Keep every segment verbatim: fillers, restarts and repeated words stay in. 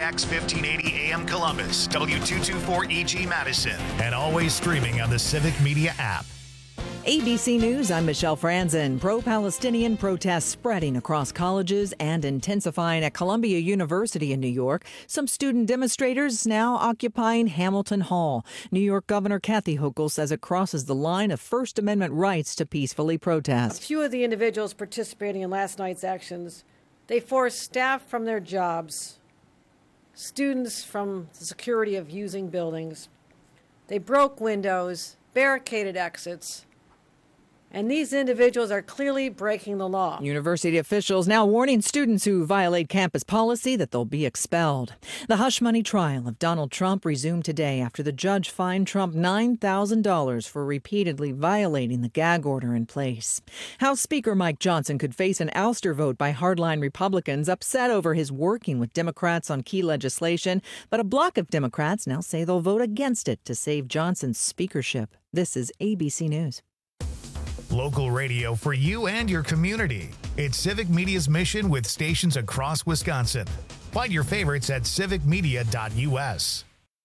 X fifteen eighty A M Columbus, W two twenty-four E G Madison, and always streaming on the Civic Media app. A B C News, I'm Michelle Franzen. Pro-Palestinian protests spreading across colleges and intensifying at Columbia University in New York. Some student demonstrators now occupying Hamilton Hall. New York Governor Kathy Hochul says it crosses the line of First Amendment rights to peacefully protest. A few of the individuals participating in last night's actions, they forced staff from their jobs, students from the security of using buildings. They broke windows, barricaded exits. And these individuals are clearly breaking the law. University officials now warning students who violate campus policy that they'll be expelled. The hush money trial of Donald Trump resumed today after the judge fined Trump nine thousand dollars for repeatedly violating the gag order in place. House Speaker Mike Johnson could face an ouster vote by hardline Republicans upset over his working with Democrats on key legislation. But a block of Democrats now say they'll vote against it to save Johnson's speakership. This is A B C News. Local radio for you and your community. It's Civic Media's mission with stations across Wisconsin. Find your favorites at civic media dot u s.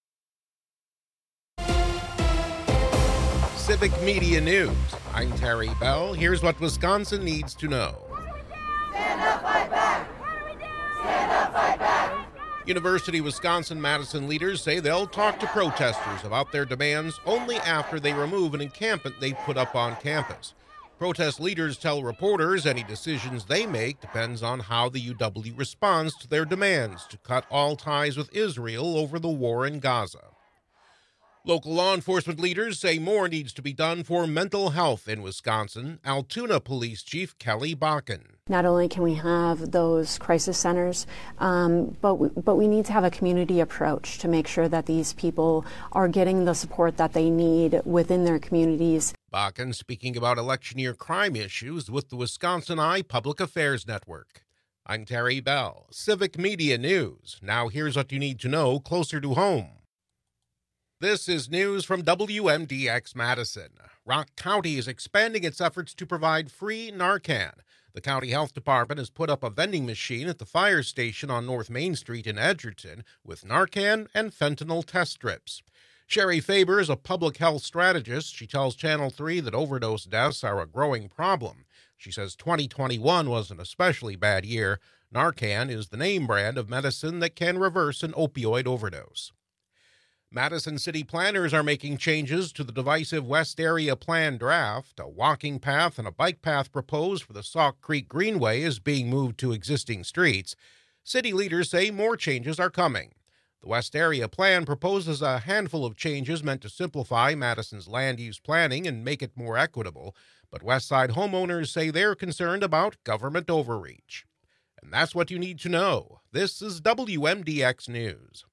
Civic Media News. I'm Terry Bell. Here's what Wisconsin needs to know. Stand up, fight back. What do we do? Stand up, fight back. University of Wisconsin-Madison leaders say they'll talk to protesters about their demands only after they remove an encampment they put up on campus. Protest leaders tell reporters any decisions they make depends on how the U W responds to their demands to cut all ties with Israel over the war in Gaza. Local law enforcement leaders say more needs to be done for mental health in Wisconsin. Altoona Police Chief Kelly Bakken. Not only can we have those crisis centers, um, but, we, but we need to have a community approach to make sure that these people are getting the support that they need within their communities. Bakken speaking about election year crime issues with the Wisconsin Eye Public Affairs Network. I'm Terry Bell, Civic Media News. Now here's what you need to know closer to home. This is news from W M D X Madison. Rock County is expanding its efforts to provide free Narcan. The county health department has put up a vending machine at the fire station on North Main Street in Edgerton with Narcan and fentanyl test strips. Sherry Faber is a public health strategist. She tells Channel three that overdose deaths are a growing problem. She says twenty twenty-one was an especially bad year. Narcan is the name brand of medicine that can reverse an opioid overdose. Madison city planners are making changes to the divisive West Area Plan draft. A walking path and a bike path proposed for the Sauk Creek Greenway is being moved to existing streets. City leaders say more changes are coming. The West Area Plan proposes a handful of changes meant to simplify Madison's land use planning and make it more equitable, but Westside homeowners say they're concerned about government overreach. And that's what you need to know. This is W M D X News.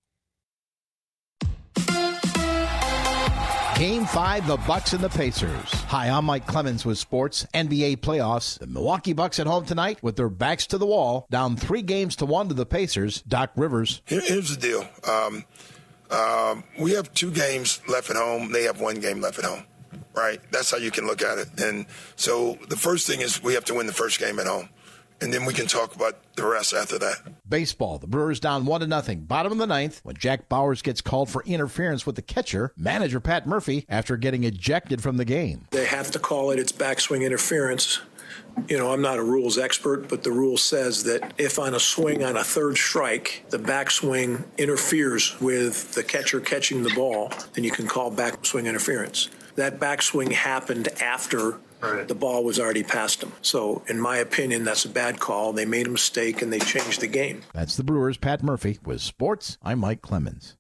Game five, the Bucks and the Pacers. Hi, I'm Mike Clemens with sports N B A playoffs. The Milwaukee Bucks at home tonight with their backs to the wall, down three games to one to the Pacers. Doc Rivers. Here, here's the deal. Um, um, we have two games left at home. They have one game left at home, right? That's how you can look at it. And so the first thing is we have to win the first game at home. And then we can talk about the rest after that. Baseball, the Brewers down one to nothing. Bottom of the ninth, when Jack Bowers gets called for interference with the catcher, manager Pat Murphy, after getting ejected from the game. They have to call it its backswing interference. You know, I'm not a rules expert, but the rule says that if on a swing on a third strike, the backswing interferes with the catcher catching the ball, then you can call backswing interference. That backswing happened after Right. the ball was already past him. So, in my opinion, that's a bad call. They made a mistake, and they changed the game. That's the Brewers' Pat Murphy. With sports, I'm Mike Clemens.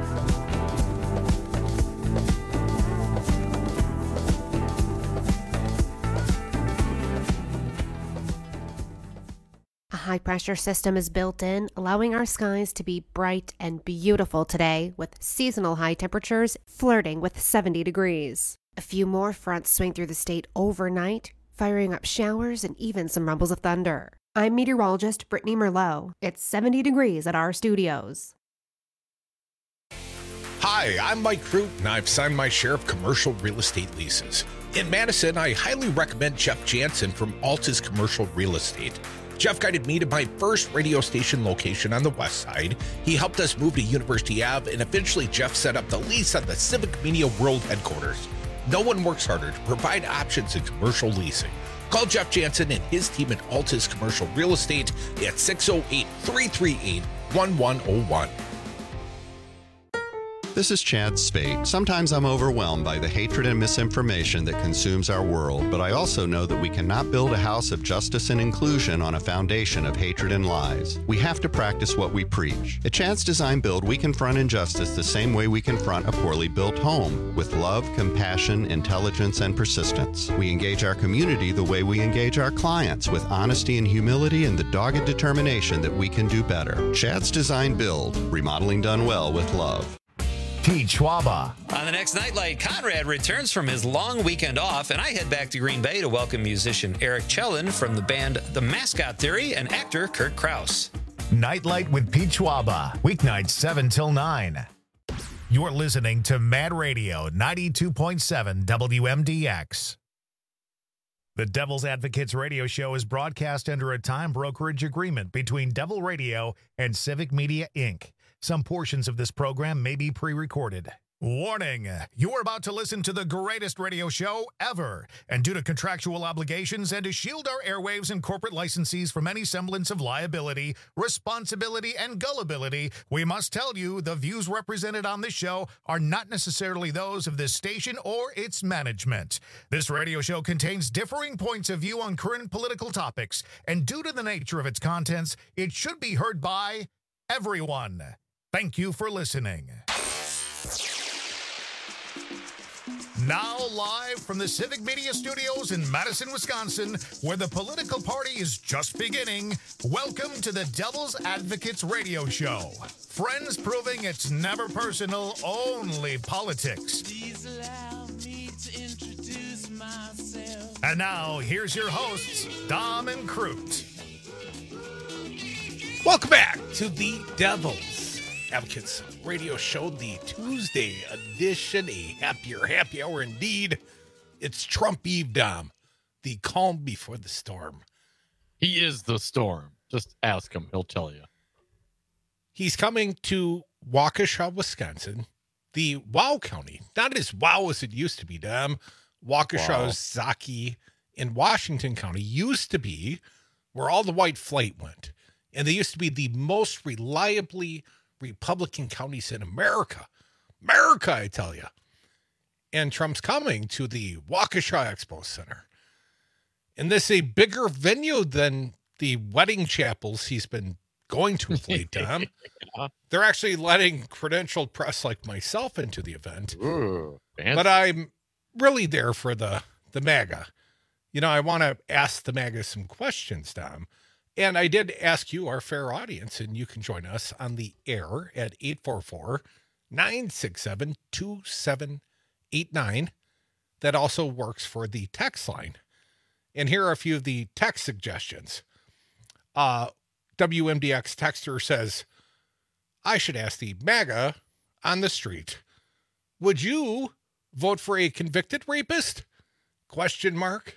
A high-pressure system is built in, allowing our skies to be bright and beautiful today, with seasonal high temperatures flirting with seventy degrees. A few more fronts swing through the state overnight, firing up showers and even some rumbles of thunder. I'm meteorologist Brittany Merlot. It's seventy degrees at our studios. Hi, I'm Mike Crute, and I've signed my share of commercial real estate leases. In Madison, I highly recommend Jeff Jansen from Altus Commercial Real Estate. Jeff guided me to my first radio station location on the west side. He helped us move to University Avenue, and eventually Jeff set up the lease on the Civic Media World headquarters. No one works harder to provide options in commercial leasing. Call Jeff Jansen and his team at Altus Commercial Real Estate at six oh eight, three three eight, one one oh one. This is Chad Spate. Sometimes I'm overwhelmed by the hatred and misinformation that consumes our world, but I also know that we cannot build a house of justice and inclusion on a foundation of hatred and lies. We have to practice what we preach. At Chad's Design Build, we confront injustice the same way we confront a poorly built home, with love, compassion, intelligence, and persistence. We engage our community the way we engage our clients, with honesty and humility and the dogged determination that we can do better. Chad's Design Build, remodeling done well with love. Pete Schwaba. On the next Nightlight, Conrad returns from his long weekend off, and I head back to Green Bay to welcome musician Eric Chellin from the band The Mascot Theory and actor Kurt Krause. Nightlight with Pete Schwaba, weeknights seven till nine. You're listening to Mad Radio ninety-two point seven W M D X. The Devil's Advocates radio show is broadcast under a time brokerage agreement between Devil Radio and Civic Media, Incorporated. Some portions of this program may be pre-recorded. Warning, you're about to listen to the greatest radio show ever. And due to contractual obligations and to shield our airwaves and corporate licensees from any semblance of liability, responsibility, and gullibility, we must tell you the views represented on this show are not necessarily those of this station or its management. This radio show contains differing points of view on current political topics, and due to the nature of its contents, it should be heard by everyone. Thank you for listening. Now live from the Civic Media Studios in Madison, Wisconsin, where the political party is just beginning, welcome to the Devil's Advocates radio show. Friends proving it's never personal, only politics. Please allow me to introduce myself. And now, here's your hosts, Dom and Crute. Welcome back to the Devil's Advocates radio show, the Tuesday edition, a happier happy hour indeed. It's Trump Eve, Dom, the calm before the storm. He is the storm. Just ask him. He'll tell you. He's coming to Waukesha, Wisconsin, the Wow County. Not as wow as it used to be, Dom. Waukesha, wow. Zaki, in Washington County used to be where all the white flight went. And they used to be the most reliably Republican counties in America. America, I tell you. And Trump's coming to the Waukesha Expo Center. And this is a bigger venue than the wedding chapels he's been going to of late, Tom. Yeah. They're actually letting credentialed press like myself into the event. Ooh, but I'm really there for the, the MAGA. You know, I want to ask the MAGA some questions, Tom. And I did ask you, our fair audience, and you can join us on the air at eight four four, nine six seven, two seven eight nine. That also works for the text line. And here are a few of the text suggestions. Uh, W M D X texter says, I should ask the MAGA on the street, would you vote for a convicted rapist? Question mark.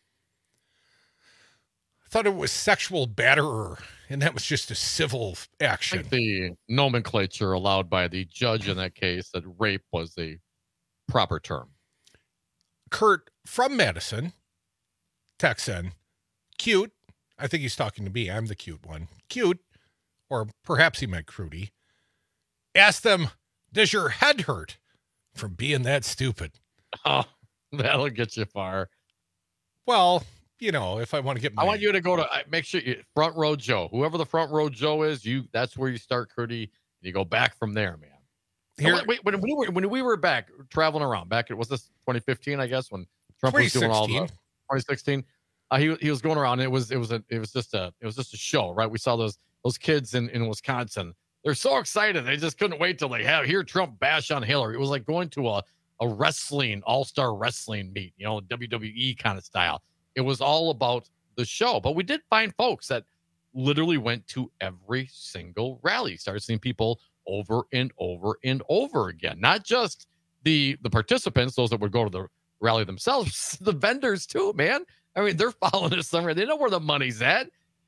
Thought it was sexual batterer, and that was just a civil action. I think the nomenclature allowed by the judge in that case that rape was the proper term. Kurt from Madison, Texan, cute. I think he's talking to me. I'm the cute one. Cute, or perhaps he meant Crudy. Ask them, does your head hurt from being that stupid? Oh, that'll get you far. Well, you know, if I want to get my... I want you to go to, make sure you, front row Joe, whoever the front row Joe is, you, that's where you start, Crudy. You go back from there, man. Here, wait, when we were, when we were back traveling around back, was this twenty fifteen, I guess, when Trump was doing all the twenty sixteen, uh, he, he was going around. And it was, it was a, it was just a, it was just a show, right? We saw those, those kids in, in Wisconsin. They're so excited. They just couldn't wait till they have hear Trump bash on Hillary. It was like going to a, a wrestling, all-star wrestling meet, you know, W W E kind of style. It was all about the show, but we did find folks that literally went to every single rally, started seeing people over and over and over again. Not just the, the participants, those that would go to the rally themselves, the vendors too, man. I mean, they're following this somewhere. They know where the money's at.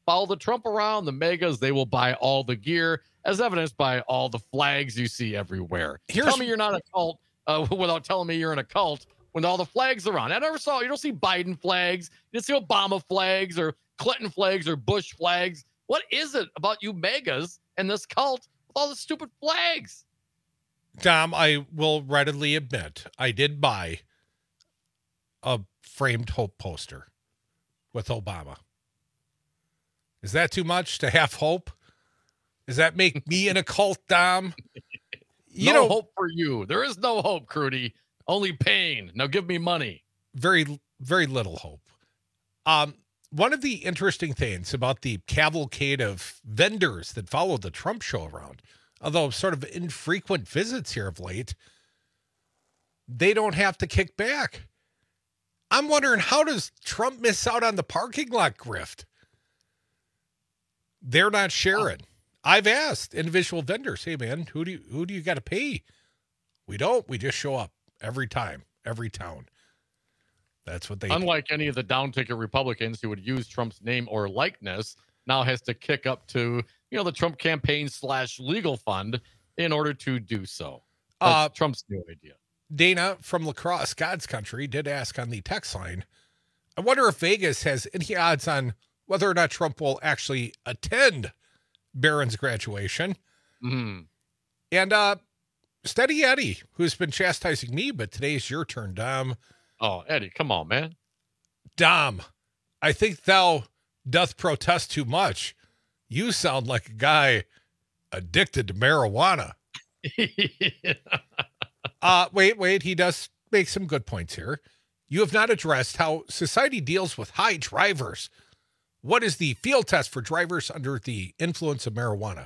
follow the Trump around, the megas, they will buy all the gear, as evidenced by all the flags you see everywhere. Here's, Tell me you're not a cult uh, without telling me you're in a cult when all the flags are on. I never saw, you don't see Biden flags, you don't see Obama flags or Clinton flags or Bush flags. What is it about you megas and this cult with all the stupid flags? Tom, I will readily admit, I did buy a framed hope poster with Obama. Is that too much to have hope? Does that make me in a cult, Dom? You no know, hope for you. There is no hope, Crudy. Only pain. Now give me money. Very, very little hope. Um, one of the interesting things about the cavalcade of vendors that followed the Trump show around, although sort of infrequent visits here of late, they don't have to kick back. I'm wondering, how does Trump miss out on the parking lot grift? They're not sharing. I've asked individual vendors, hey man, who do you, who do you got to pay? We don't. We just show up every time, every town. That's what they Unlike do. any of the down ticket Republicans who would use Trump's name or likeness, now has to kick up to, you know, the Trump campaign slash legal fund in order to do so. That's uh, Trump's new idea. Dana from La Crosse, God's Country, did ask on the text line, I wonder if Vegas has any odds on whether or not Trump will actually attend Barron's graduation. Mm. And uh, Steady Eddie, who's been chastising me, but today's your turn, Dom. Oh, Eddie, come on, man. Dom, I think thou doth protest too much. You sound like a guy addicted to marijuana. uh, wait, wait, he does make some good points here. You have not addressed how society deals with high drivers. What is the field test for drivers under the influence of marijuana?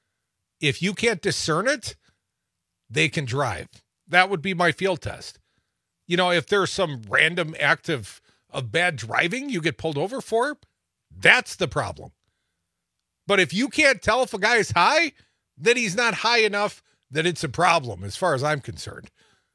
If you can't discern it, they can drive. That would be my field test. You know, if there's some random act of, of bad driving you get pulled over for, that's the problem. But if you can't tell if a guy is high, then he's not high enough that it's a problem, as far as I'm concerned.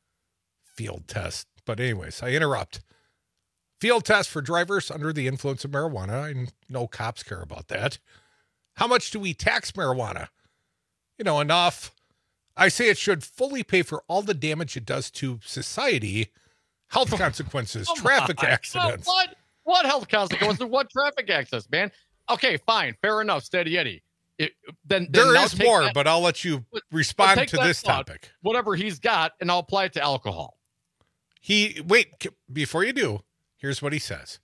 Field test. But anyways, I interrupt. Field test for drivers under the influence of marijuana. I know cops care about that. How much do we tax marijuana? You know, enough. I say it should fully pay for all the damage it does to society, health consequences, traffic on. accidents. What? What health consequences? What traffic accidents, man? Okay, fine. Fair enough. Steady Eddie. It, then, then there is more, that, but I'll let you respond to this thought, topic. Whatever he's got, and I'll apply it to alcohol. He, wait, before you do, here's what he says.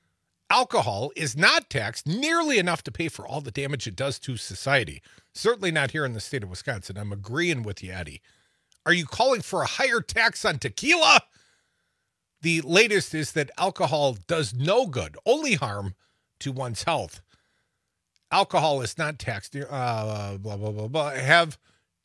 Alcohol is not taxed nearly enough to pay for all the damage it does to society. Certainly not here in the state of Wisconsin. I'm agreeing with you, Eddie. Are you calling for a higher tax on tequila? The latest is that alcohol does no good, only harm to one's health. Alcohol is not taxed. Uh, blah, blah, blah, blah. I have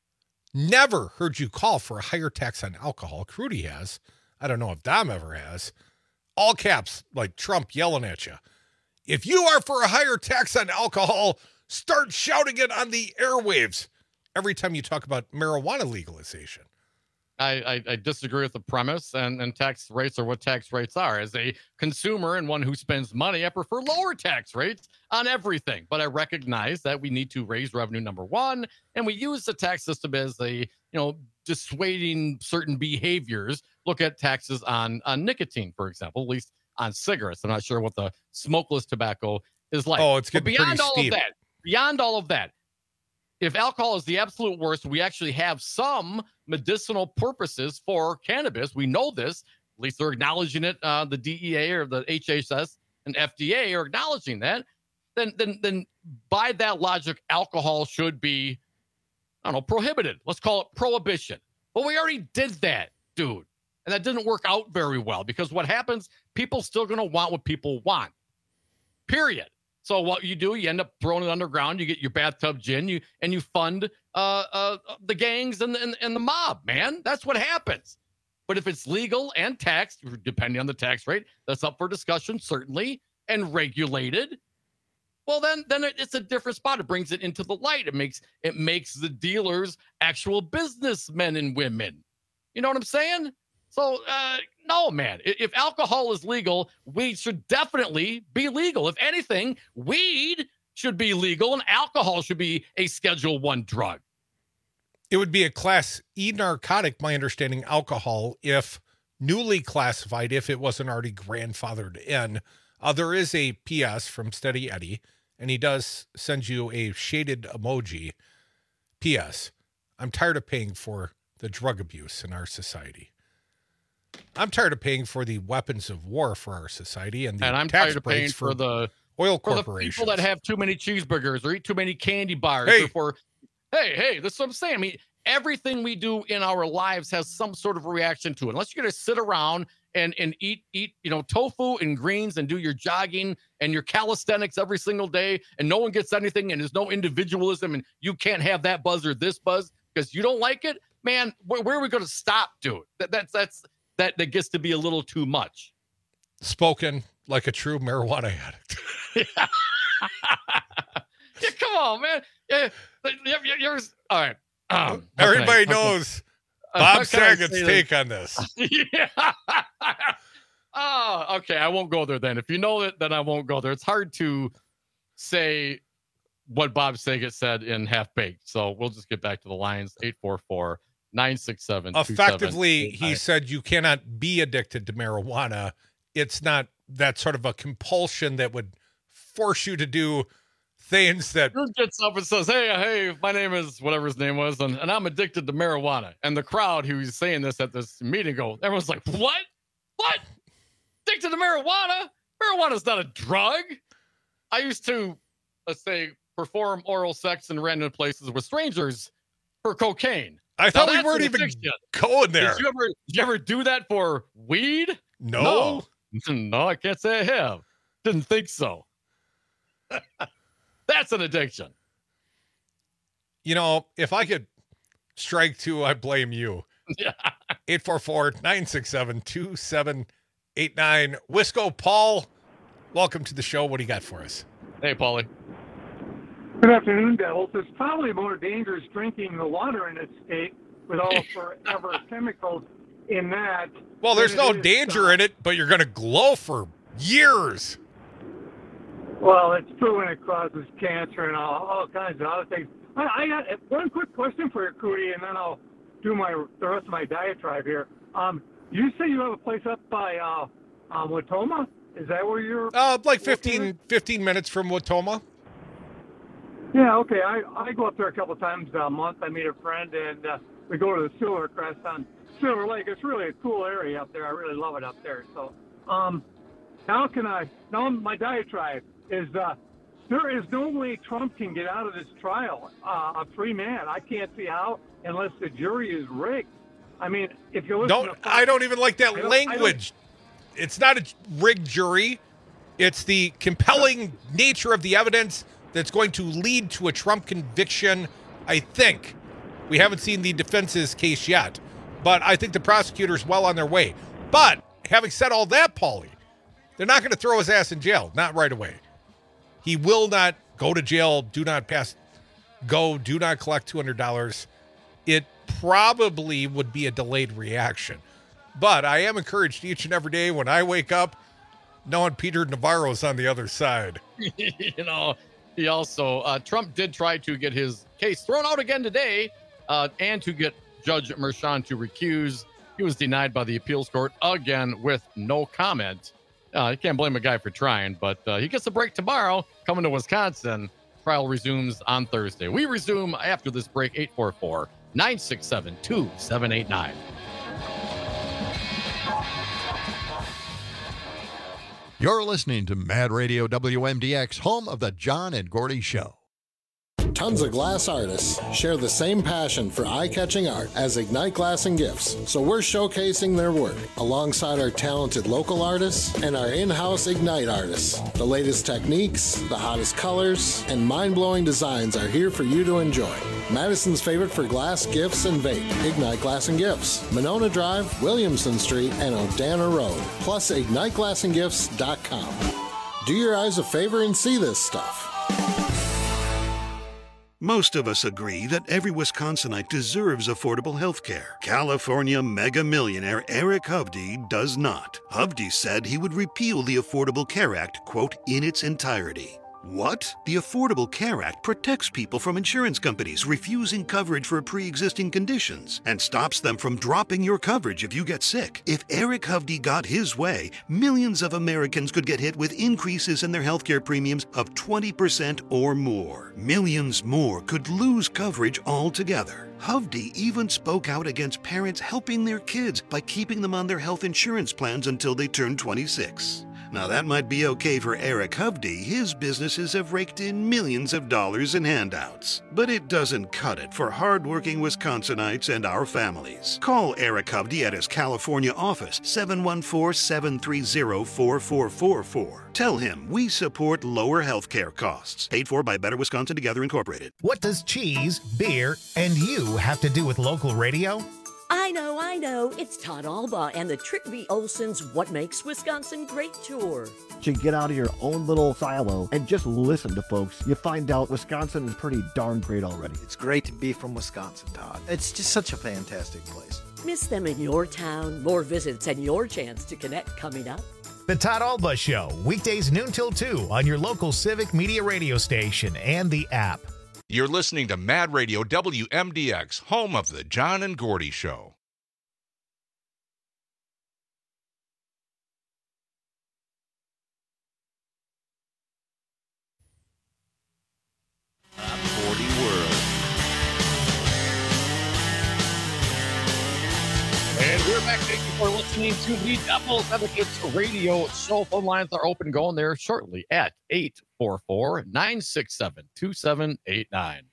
never heard you call for a higher tax on alcohol. Crudy has. I don't know if Dom ever has. All caps, like Trump yelling at you. If you are for a higher tax on alcohol, start shouting it on the airwaves every time you talk about marijuana legalization. I, I, I disagree with the premise, and, and tax rates are what tax rates are. As a consumer and one who spends money, I prefer lower tax rates on everything. But I recognize that we need to raise revenue, number one, and we use the tax system as a, you know, dissuading certain behaviors. Look at taxes on, on nicotine, for example, at least on cigarettes. I'm not sure what the smokeless tobacco is like. Oh, it's getting but beyond pretty all steep. of that, beyond all of that, if alcohol is the absolute worst, we actually have some medicinal purposes for cannabis. We know this. At least they're acknowledging it. Uh, the D E A or the H H S and F D A are acknowledging that. Then, then, then, by that logic, alcohol should be, I don't know, prohibited. Let's call it prohibition. But we already did that, dude. And that didn't work out very well, because what happens, people still going to want what people want. Period. So what you do, you end up throwing it underground. You get your bathtub gin, you and you fund uh, uh, the gangs and the, and, and the mob, man. That's what happens. But if it's legal and taxed, depending on the tax rate, that's up for discussion, certainly, and regulated, well, then then it's a different spot. It brings it into the light. It makes it makes the dealers actual businessmen and women. You know what I'm saying? So, uh, no, man, if alcohol is legal, weed should definitely be legal. If anything, weed should be legal and alcohol should be a Schedule One drug. It would be a Class E narcotic, my understanding, alcohol, if newly classified, if it wasn't already grandfathered in. Uh, there is a P S from Steady Eddie, and he does send you a shaded emoji. P S. I'm tired of paying for the drug abuse in our society. I'm tired of paying for the weapons of war for our society, and the and I'm tax tired of paying breaks for, for the oil for the corporations. people that have too many cheeseburgers or eat too many candy bars. Hey. Or for hey, hey, that's what I'm saying. I mean, everything we do in our lives has some sort of reaction to it. Unless you're going to sit around and and eat eat you know tofu and greens and do your jogging and your calisthenics every single day, and no one gets anything, and there's no individualism, and you can't have that buzz or this buzz because you don't like it, man. Where, where are we going to stop, dude? That that's that's that that gets to be a little too much. Spoken like a true marijuana addict. yeah. yeah, come on, man. Yeah, you're, you're all right. Um, Everybody okay, knows okay. Bob Uh, can I Saget's say take this? on this. yeah. oh, okay. I won't go there then. If you know it, then I won't go there. It's hard to say what Bob Saget said in Half Baked. So we'll just get back to the lines. eight four four, nine six seven, Effectively, he said you cannot be addicted to marijuana. It's not that sort of a compulsion that would force you to do things that Dude gets up and says, hey, hey, my name is whatever his name was, and, and I'm addicted to marijuana. And the crowd who was saying this at this meeting go, everyone's like, what? What? Addicted to marijuana? Marijuana's not a drug. I used to, let's say, perform oral sex in random places with strangers for cocaine. I thought Now, we that's weren't an even addiction. going there. Did you ever, did you ever do that for weed? No. No, no I can't say I have. Didn't think so. That's an addiction. You know, if I could strike two, I blame you. Yeah. eight four four, nine six seven, two seven eight nine. Wisco Paul, welcome to the show. What do you got for us? Hey, Paulie. Good afternoon, Devils. It's probably more dangerous drinking the water in this state with all the forever chemicals in that. Well, there's than no it is, danger uh, in it, but you're going to glow for years. Well, it's proven it causes cancer and all, all kinds of other things. I, I got one quick question for you, Cootie, and then I'll do my the rest of my diatribe here. Um, you say you have a place up by uh, um, Watoma? Is that where you're? Uh, like fifteen, fifteen minutes from Watoma. Yeah, okay. I, I go up there a couple times a month. I meet a friend, and uh, we go to the Silver Crest on Silver Lake. It's really a cool area up there. I really love it up there. So, um, how can I? Now my diatribe is uh, there is no way Trump can get out of this trial uh, a free man. I can't see how unless the jury is rigged. I mean, if you listen Don't to Fox, I don't even like I that don't- I don't- language. It's not a rigged jury. It's the compelling nature of the evidence that's going to lead to a Trump conviction, I think. We haven't seen the defense's case yet, but I think the prosecutor's well on their way. But having said all that, Paulie, they're not going to throw his ass in jail, not right away. He will not go to jail, do not pass go, do not collect two hundred dollars. It probably would be a delayed reaction. But I am encouraged each and every day when I wake up knowing Peter Navarro's on the other side. you know, he also, uh, Trump did try to get his case thrown out again today uh, and to get Judge Merchan to recuse. He was denied by the appeals court again with no comment. Uh, you can't blame a guy for trying, but uh, he gets a break tomorrow coming to Wisconsin. Trial resumes on Thursday. We resume after this break, eight four four, nine six seven, two seven eight nine. You're listening to Mad Radio W M D X, home of the John and Gordy Show. Tons of glass artists share the same passion for eye-catching art as Ignite Glass and Gifts, so we're showcasing their work alongside our talented local artists and our in-house Ignite artists. The latest techniques, the hottest colors, and mind-blowing designs are here for you to enjoy. Madison's favorite for glass, gifts, and vape, Ignite Glass and Gifts. Monona Drive, Williamson Street, and Odana Road, plus ignite glass and gifts dot com. Do your eyes a favor and see this stuff. Most of us agree that every Wisconsinite deserves affordable health care. California mega millionaire Eric Hovde does not. Hovde said he would repeal the Affordable Care Act, quote, in its entirety. What? The Affordable Care Act protects people from insurance companies refusing coverage for pre-existing conditions and stops them from dropping your coverage if you get sick. If Eric Hovde got his way, millions of Americans could get hit with increases in their healthcare premiums of twenty percent or more. Millions more could lose coverage altogether. Hovde even spoke out against parents helping their kids by keeping them on their health insurance plans until they turn twenty-six. Now that might be okay for Eric Hovde. His businesses have raked in millions of dollars in handouts. But it doesn't cut it for hardworking Wisconsinites and our families. Call Eric Hovde at his California office, seven one four, seven three zero, four four four four. Tell him we support lower health care costs. Paid for by Better Wisconsin Together Incorporated. What does cheese, beer, and you have to do with local radio? I know, I know. It's Todd Alba and the Trick V. Olson's What Makes Wisconsin Great tour. To get out of your own little silo and just listen to folks, you find out Wisconsin is pretty darn great already. It's great to be from Wisconsin, Todd. It's just such a fantastic place. Miss them in your town. More visits and your chance to connect coming up. The Todd Alba Show, weekdays noon till two on your local Civic Media radio station and the app. You're listening to Mad Radio W M D X, home of the John and Gordy Show. forty World. And we're back. Thank you for listening to the Devil's Advocates Radio show. Phone lines are open, going there shortly at eight four four, nine six seven, two seven eight nine.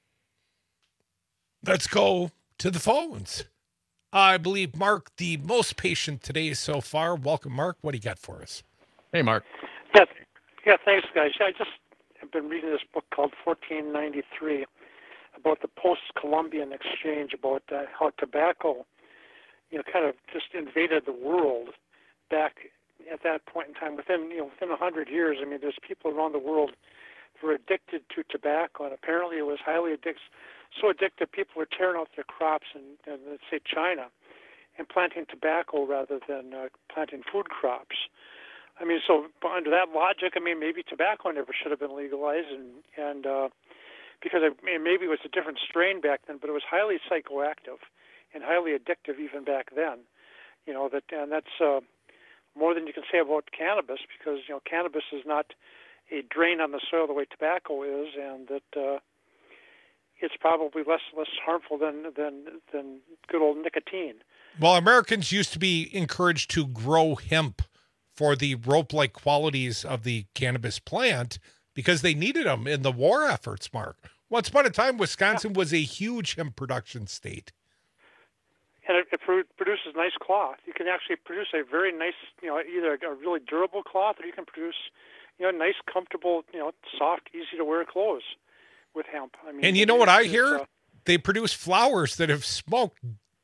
Let's go to the phones. I believe Mark, the most patient today so far. Welcome, Mark. What do you got for us? Hey, Mark. Yeah, yeah. Thanks, guys. I just have been reading this book called fourteen ninety-three about the post-Columbian exchange, about uh, how tobacco, you know, kind of just invaded the world back at that point in time. Within, you know, within a hundred years, I mean, there's people around the world who are addicted to tobacco, and apparently it was highly addictive. So addictive, people were tearing out their crops in, in let's say, China, and planting tobacco rather than uh, planting food crops. I mean, so under that logic, I mean, maybe tobacco never should have been legalized, and and uh, because I mean, maybe it was a different strain back then, but it was highly psychoactive and highly addictive even back then. You know that, and that's uh, more than you can say about cannabis, because you know cannabis is not a drain on the soil the way tobacco is, and that. Uh, It's probably less less harmful than than than good old nicotine. Well, Americans used to be encouraged to grow hemp for the rope-like qualities of the cannabis plant because they needed them in the war efforts, Mark. Once upon a time, Wisconsin was a huge hemp production state. And it, it produces nice cloth. You can actually produce a very nice, you know, either a really durable cloth, or you can produce, you know, nice, comfortable, you know, soft, easy-to-wear clothes with hemp. I mean, and you know what I hear? Uh, they produce flowers that have smoked,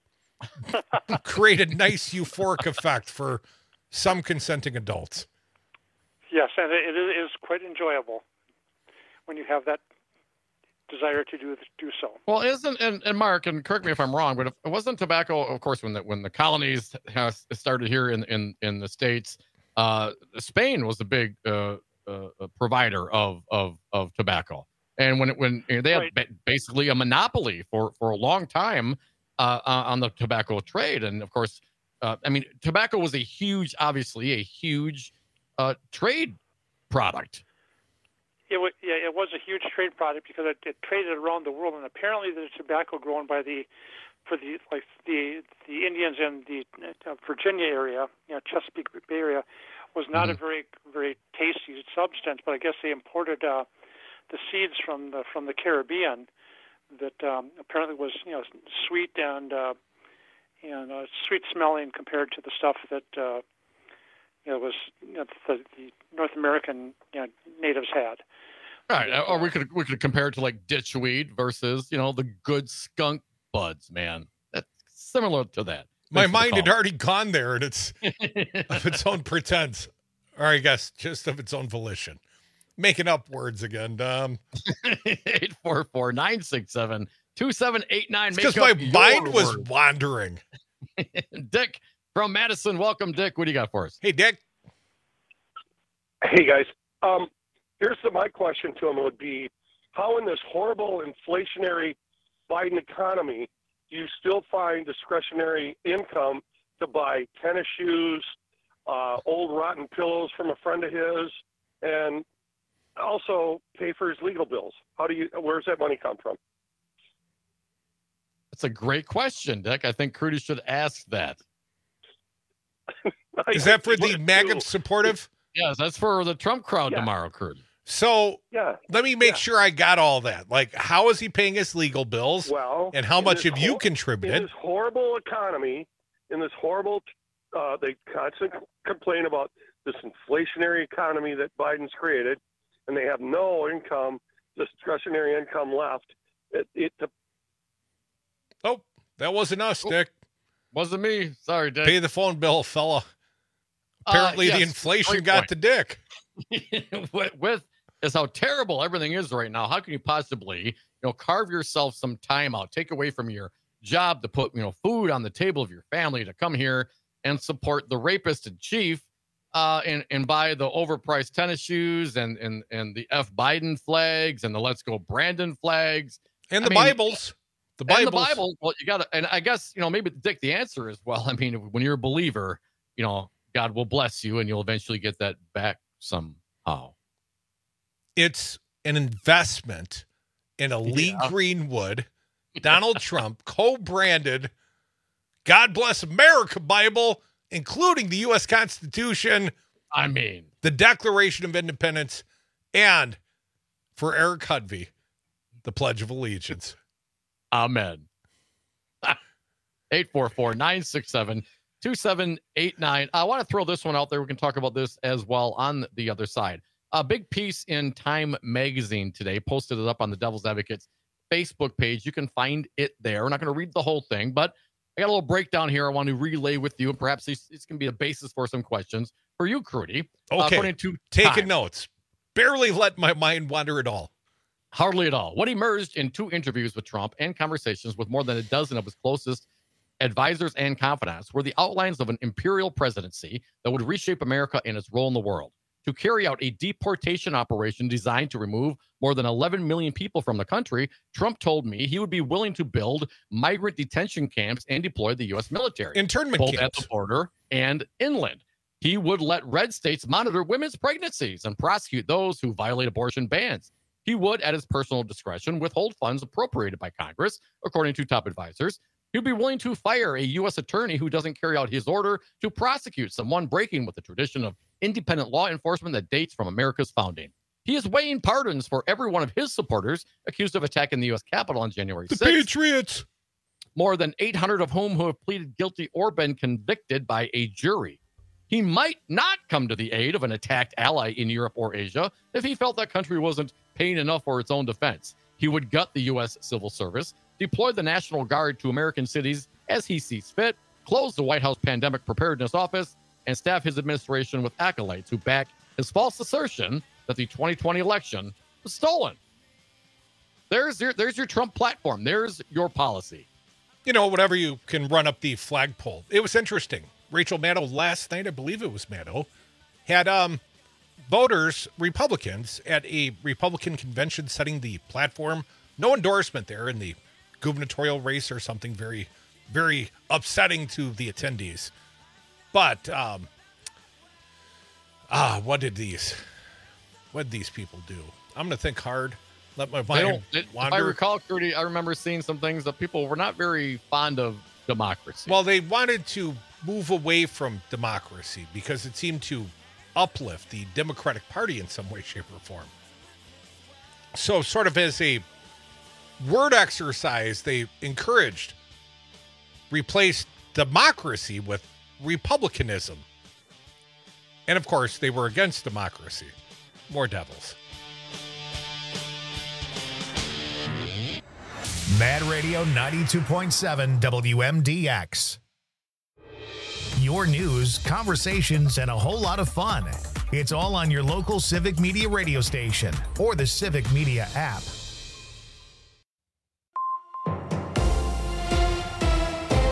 create a nice euphoric effect for some consenting adults. Yes, and it, it is quite enjoyable when you have that desire to do do so. Well, isn't and, and Mark, and correct me if I'm wrong, but if it wasn't tobacco, of course, when the when the colonies has started here in in, in the States, uh, Spain was a big uh, uh, provider of of of tobacco. And when it, when you know, they had right. basically a monopoly for, for a long time uh, uh, on the tobacco trade, and of course, uh, I mean, tobacco was a huge, obviously, a huge uh, trade product. It was, yeah, it was a huge trade product because it, it traded around the world, and apparently the tobacco grown by the for the like the the Indians in the uh, Virginia area, you know, Chesapeake Bay area, was not mm-hmm. a very very tasty substance. But I guess they imported. Uh, the seeds from the from the Caribbean that um, apparently was you know sweet and uh, and uh, sweet smelling compared to the stuff that uh, you know was you know, the, the North American you know, natives had. Right, but, or we could we could compare it to like ditchweed versus you know the good skunk buds, man. That's similar to that. My mind had already gone there, and it's of its own pretense, or I guess just of its own volition. Making up words again. Um, eight four four, nine six seven, two seven eight nine. Because my mind was word. wandering. Dick from Madison. Welcome, Dick. What do you got for us? Hey, Dick. Hey, guys. Um, here's the, my question to him would be, how in this horrible inflationary Biden economy do you still find discretionary income to buy tennis shoes, uh, old rotten pillows from a friend of his, and also pay for his legal bills? How do you? Where's that money come from? That's a great question, Dick. I think Crudy should ask that. Is that for the MAGA supportive? Yes, that's for the Trump crowd Yeah. tomorrow, Crudy. So Yeah. let me make Yeah. sure I got all that. Like, how is he paying his legal bills? Well, and how in much this have you hor- contributed? In this horrible economy, in this horrible, uh, they constantly complain about this inflationary economy that Biden's created, and they have no income, discretionary income left. It, it the, Oh, that wasn't us, Dick. Wasn't me. Sorry, Dick. Pay the phone bill, fella. Uh, Apparently the yes, inflation great got point. to Dick. with, with is how terrible everything is right now. How can you possibly, you know, carve yourself some time out, take away from your job to put, you know, food on the table of your family to come here and support the rapist in chief, uh, and and buy the overpriced tennis shoes and and and the F Biden flags and the Let's Go Brandon flags And I the mean, Bibles. The And the Bibles. Bible. Well, you got to, and I guess, you know, maybe Dick, the answer is, well, I mean, when you're a believer, you know, God will bless you and you'll eventually get that back somehow. It's an investment in a Lee Yeah. Greenwood, Donald Trump, co-branded God Bless America Bible, including the U S Constitution. I mean, the Declaration of Independence, and for Eric Hudvey, the Pledge of Allegiance. Amen. eight four four, nine six seven, two seven eight nine. I want to throw this one out there. We can talk about this as well on the other side. A big piece in Time Magazine today, posted it up on the Devil's Advocates Facebook page. You can find it there. We're not going to read the whole thing, but I got a little breakdown here I want to relay with you, and perhaps this, this can be a basis for some questions for you, Crudy. Okay, Uh, according to taking Time. notes. Barely let my mind wander at all. Hardly at all. What emerged in two interviews with Trump and conversations with more than a dozen of his closest advisors and confidants were the outlines of an imperial presidency that would reshape America and its role in the world. To carry out a deportation operation designed to remove more than eleven million people from the country, Trump told me he would be willing to build migrant detention camps and deploy the U S military. Internment both camps. at the border and inland. He would let red states monitor women's pregnancies and prosecute those who violate abortion bans. He would, at his personal discretion, withhold funds appropriated by Congress, according to top advisors. He'd be willing to fire a U S attorney who doesn't carry out his order to prosecute someone breaking with the tradition of independent law enforcement that dates from America's founding. He is weighing pardons for every one of his supporters accused of attacking the U S Capitol on January The sixth. Patriots. More than eight hundred of whom who have pleaded guilty or been convicted by a jury. He might not come to the aid of an attacked ally in Europe or Asia if he felt that country wasn't paying enough for its own defense. He would gut the U S Civil Service, deploy the National Guard to American cities as he sees fit, close the White House Pandemic Preparedness Office, and staff his administration with acolytes who back his false assertion that the twenty twenty election was stolen. There's your, there's your Trump platform. There's your policy. You know, whatever you can run up the flagpole. It was interesting. Rachel Maddow last night, I believe it was Maddow, had um, voters, Republicans, at a Republican convention setting the platform. No endorsement there in the gubernatorial race or something very, very upsetting to the attendees. But, um, ah, what did these, what did these people do? I'm going to think hard. Let my They mind don't, they, if I wander. recall, Crudy, I remember seeing some things that people were not very fond of democracy. Well, they wanted to move away from democracy because it seemed to uplift the Democratic Party in some way, shape, or form. So sort of as a word exercise, they encouraged, replaced democracy with republicanism. And of course, they were against democracy. More devils. Mad Radio ninety-two point seven W M D X. Your news, conversations, and a whole lot of fun. It's all on your local Civic Media radio station or the Civic Media app.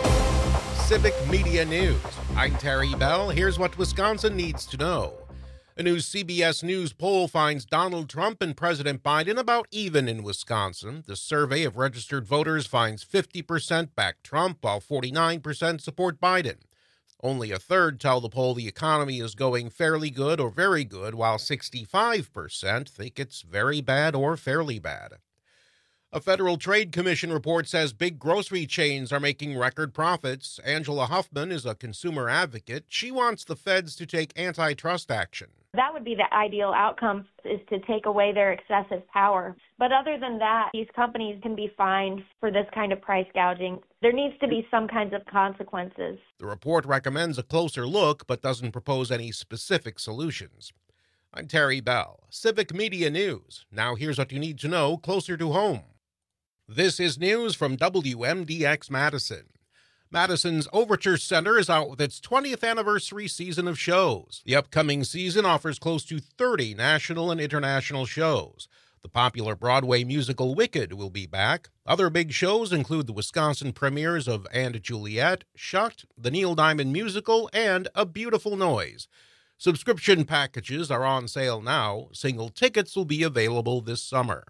Civic Media News. I'm Terry Bell. Here's what Wisconsin needs to know. A new C B S News poll finds Donald Trump and President Biden about even in Wisconsin. The survey of registered voters finds fifty percent back Trump, while forty-nine percent support Biden. Only a third tell the poll the economy is going fairly good or very good, while sixty-five percent think it's very bad or fairly bad. A Federal Trade Commission report says big grocery chains are making record profits. Angela Huffman is a consumer advocate. She wants the feds to take antitrust action. That would be the ideal outcome, is to take away their excessive power. But other than that, these companies can be fined for this kind of price gouging. There needs to be some kinds of consequences. The report recommends a closer look, but doesn't propose any specific solutions. I'm Terry Bell, Civic Media News. Now here's what you need to know closer to home. This is news from W M D X Madison. Madison's Overture Center is out with its twentieth anniversary season of shows. The upcoming season offers close to thirty national and international shows. The popular Broadway musical Wicked will be back. Other big shows include the Wisconsin premieres of And Juliet, Shucked, the Neil Diamond Musical, and A Beautiful Noise. Subscription packages are on sale now. Single tickets will be available this summer.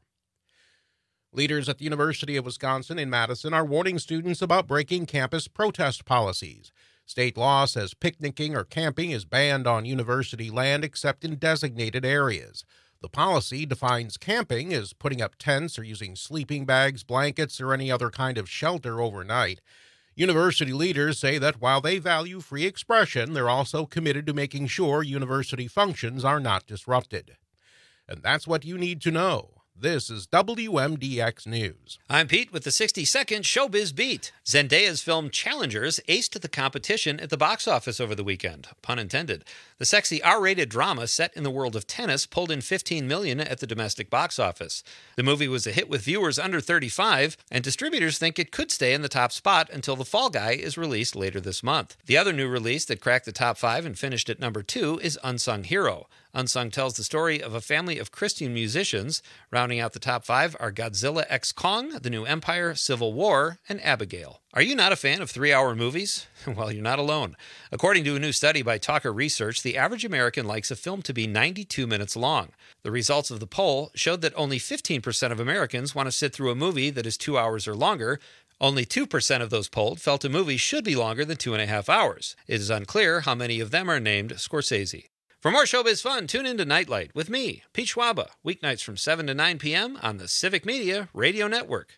Leaders at the University of Wisconsin in Madison are warning students about breaking campus protest policies. State law says picnicking or camping is banned on university land except in designated areas. The policy defines camping as putting up tents or using sleeping bags, blankets, or any other kind of shelter overnight. University leaders say that while they value free expression, they're also committed to making sure university functions are not disrupted. And that's what you need to know. This is W M D X News. I'm Pete with the sixty-second Showbiz Beat. Zendaya's film Challengers aced the competition at the box office over the weekend. Pun intended. The sexy R-rated drama set in the world of tennis pulled in fifteen million dollars at the domestic box office. The movie was a hit with viewers under thirty-five, and distributors think it could stay in the top spot until The Fall Guy is released later this month. The other new release that cracked the top five and finished at number two is Unsung Hero. Unsung tells the story of a family of Christian musicians. Rounding out the top five are Godzilla X Kong, The New Empire, Civil War, and Abigail. Are you not a fan of three-hour movies? Well, you're not alone. According to a new study by Talker Research, the average American likes a film to be ninety-two minutes long. The results of the poll showed that only fifteen percent of Americans want to sit through a movie that is two hours or longer. Only two percent of those polled felt a movie should be longer than two and a half hours. It is unclear how many of them are named Scorsese. For more showbiz fun, tune in to Nightlight with me, Pete Schwaba, weeknights from seven to nine p.m. on the Civic Media Radio Network.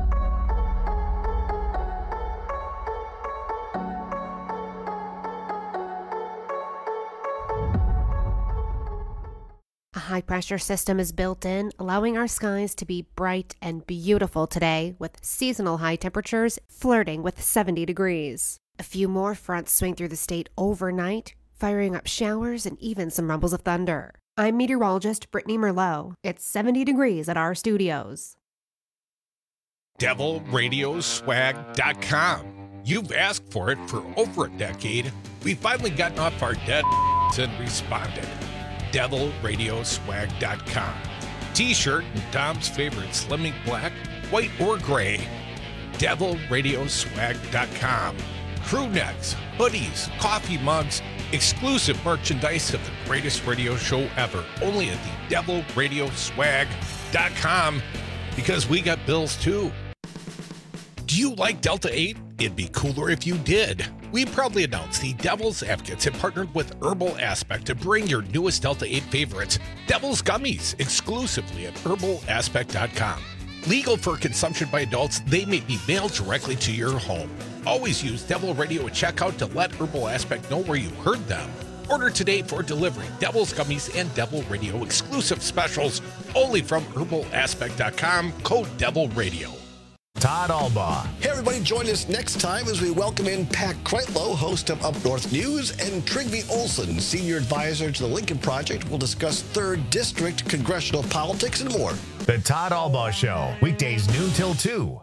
A high-pressure system is built in, allowing our skies to be bright and beautiful today, with seasonal high temperatures flirting with seventy degrees. A few more fronts swing through the state overnight, firing up showers and even some rumbles of thunder. I'm meteorologist Brittany Merlot. It's seventy degrees at our studios. devil radio swag dot com. You've asked for it for over a decade. We've finally gotten off our dead and responded. devil radio swag dot com. T-shirt and Dom's favorite Slimming Black, white or gray. devil radio swag dot com. Crew necks, hoodies, coffee mugs, exclusive merchandise of the greatest radio show ever. Only at the devil radio swag dot com, because we got bills too. Do you like Delta eight? It'd be cooler if you did. We proudly announce the Devil's Advocates have partnered with Herbal Aspect to bring your newest Delta eight favorites, Devil's Gummies, exclusively at herbal aspect dot com. Legal for consumption by adults, they may be mailed directly to your home. Always use Devil Radio at checkout to let Herbal Aspect know where you heard them. Order today for delivery. Devil's Gummies and Devil Radio exclusive specials only from herbal aspect dot com, code Devil Radio. Todd Albaugh. Hey, everybody, join us next time as we welcome in Pat Kreitlow, host of Up North News, and Trygve Olsen, senior advisor to the Lincoln Project. We'll discuss third District congressional politics and more. The Todd Albaugh Show, weekdays noon till two.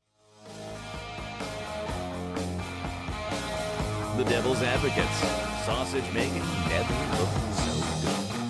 The Devil's Advocates. Sausage making never looked so good.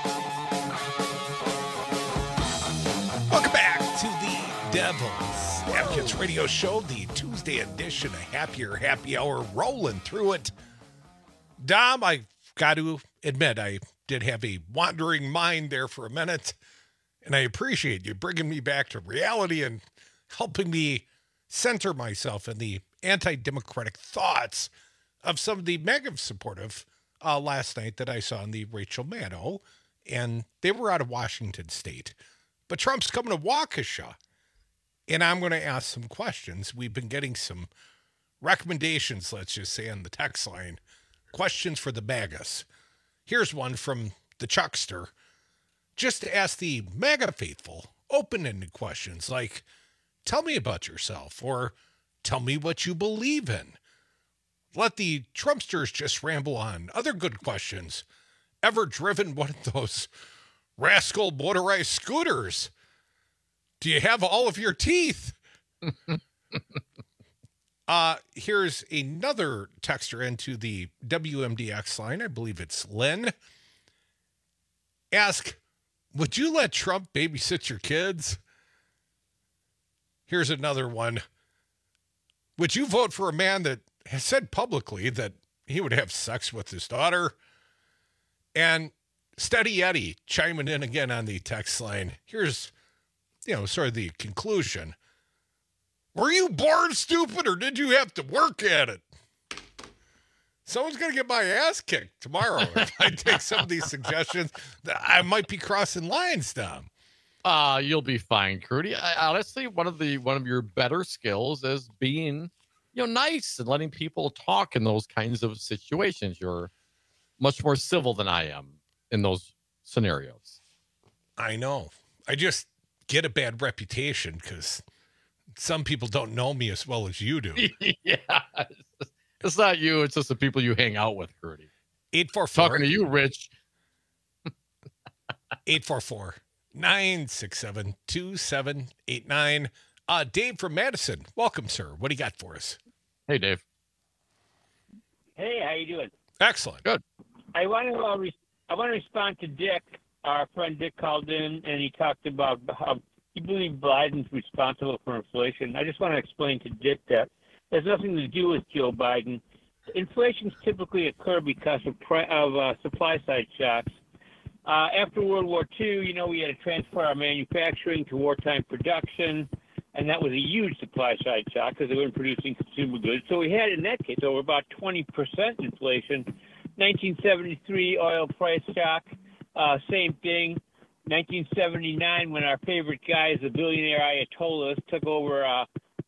Welcome back to the Devil's Advocates Radio Show, the Tuesday edition, a happier happy hour, rolling through it. Dom, I got to admit, I did have a wandering mind there for a minute, and I appreciate you bringing me back to reality and helping me center myself in the anti-democratic thoughts of some of the MAGA supportive uh, last night that I saw in the Rachel Maddow, and they were out of Washington State. But Trump's coming to Waukesha, and I'm going to ask some questions. We've been getting some recommendations, let's just say, on the text line. Questions for the MAGAs. Here's one from the Chuckster. Just to ask the MAGA faithful open-ended questions like, tell me about yourself, or tell me what you believe in. Let the Trumpsters just ramble on. Other good questions. Ever driven one of those rascal motorized scooters? Do you have all of your teeth? uh, here's another texter into the W M D X line. I believe it's Lynn. Ask, would you let Trump babysit your kids? Here's another one. Would you vote for a man that has said publicly that he would have sex with his daughter? And Steady Eddie chiming in again on the text line. Here's, you know, sort of the conclusion. Were you born stupid or did you have to work at it? Someone's going to get my ass kicked tomorrow if I take some of these suggestions. I might be crossing lines, Tom. Uh, you'll be fine, Crudy. I, honestly, one of the one of your better skills is being, you know, nice and letting people talk in those kinds of situations. You're much more civil than I am in those scenarios. I know. I just get a bad reputation because some people don't know me as well as you do. Yeah. It's not you. It's just the people you hang out with, Crudy. eight four four Talking to you, Rich. eight four four, nine six seven, two seven eight nine. Uh, Dave from Madison. Welcome, sir. What do you got for us? Hey, Dave. Hey, how you doing? Excellent. Good. I want to uh, re- I want to respond to Dick. Our friend Dick called in and he talked about how he believes Biden's responsible for inflation. I just want to explain to Dick that it has nothing to do with Joe Biden. Inflations typically occur because of, pri- of uh, supply side shocks. Uh, after World War Two, you know, we had to transfer our manufacturing to wartime production, and that was a huge supply side shock because they weren't producing consumer goods. So we had, in that case, over about twenty percent inflation. nineteen seventy-three oil price shock, uh, same thing. nineteen seventy-nine, when our favorite guys, the billionaire Ayatollahs, took over uh,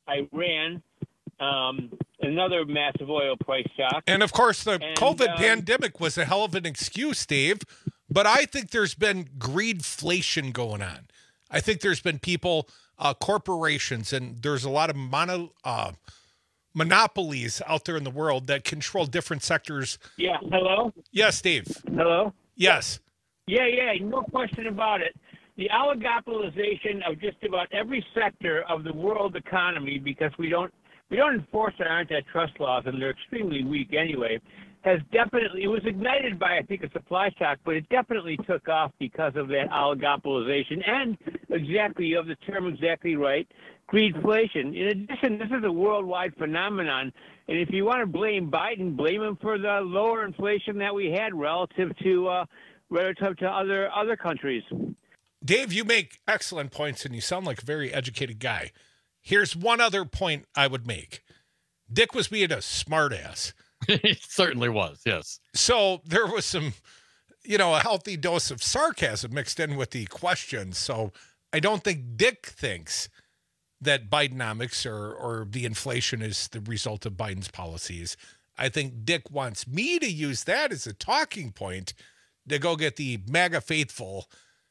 Iran, um, another massive oil price shock. And, of course, the and, COVID um, pandemic was a hell of an excuse, Dave. But I think there's been greedflation going on. I think there's been people, uh, corporations, and there's a lot of mono, uh, monopolies out there in the world that control different sectors. Yeah, hello? Yes, Dave. Hello? Yes. Yeah, yeah, no question about it. The oligopolization of just about every sector of the world economy, because we don't we don't enforce our antitrust laws, and they're extremely weak anyway, has definitely, it was ignited by, I think, a supply shock, but it definitely took off because of that oligopolization. And exactly, you have the term exactly right, greedflation. In addition, this is a worldwide phenomenon. And if you want to blame Biden, blame him for the lower inflation that we had relative to uh, relative to other other countries. Dave, you make excellent points, and you sound like a very educated guy. Here's one other point I would make. Dick was being a smartass. He certainly was, yes. So there was some, you know, a healthy dose of sarcasm mixed in with the questions. So I don't think Dick thinks that Bidenomics or, or the inflation is the result of Biden's policies. I think Dick wants me to use that as a talking point to go get the MAGA faithful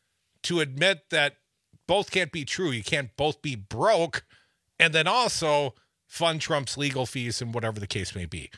to admit that both can't be true. You can't both be broke and then also fund Trump's legal fees and whatever the case may be.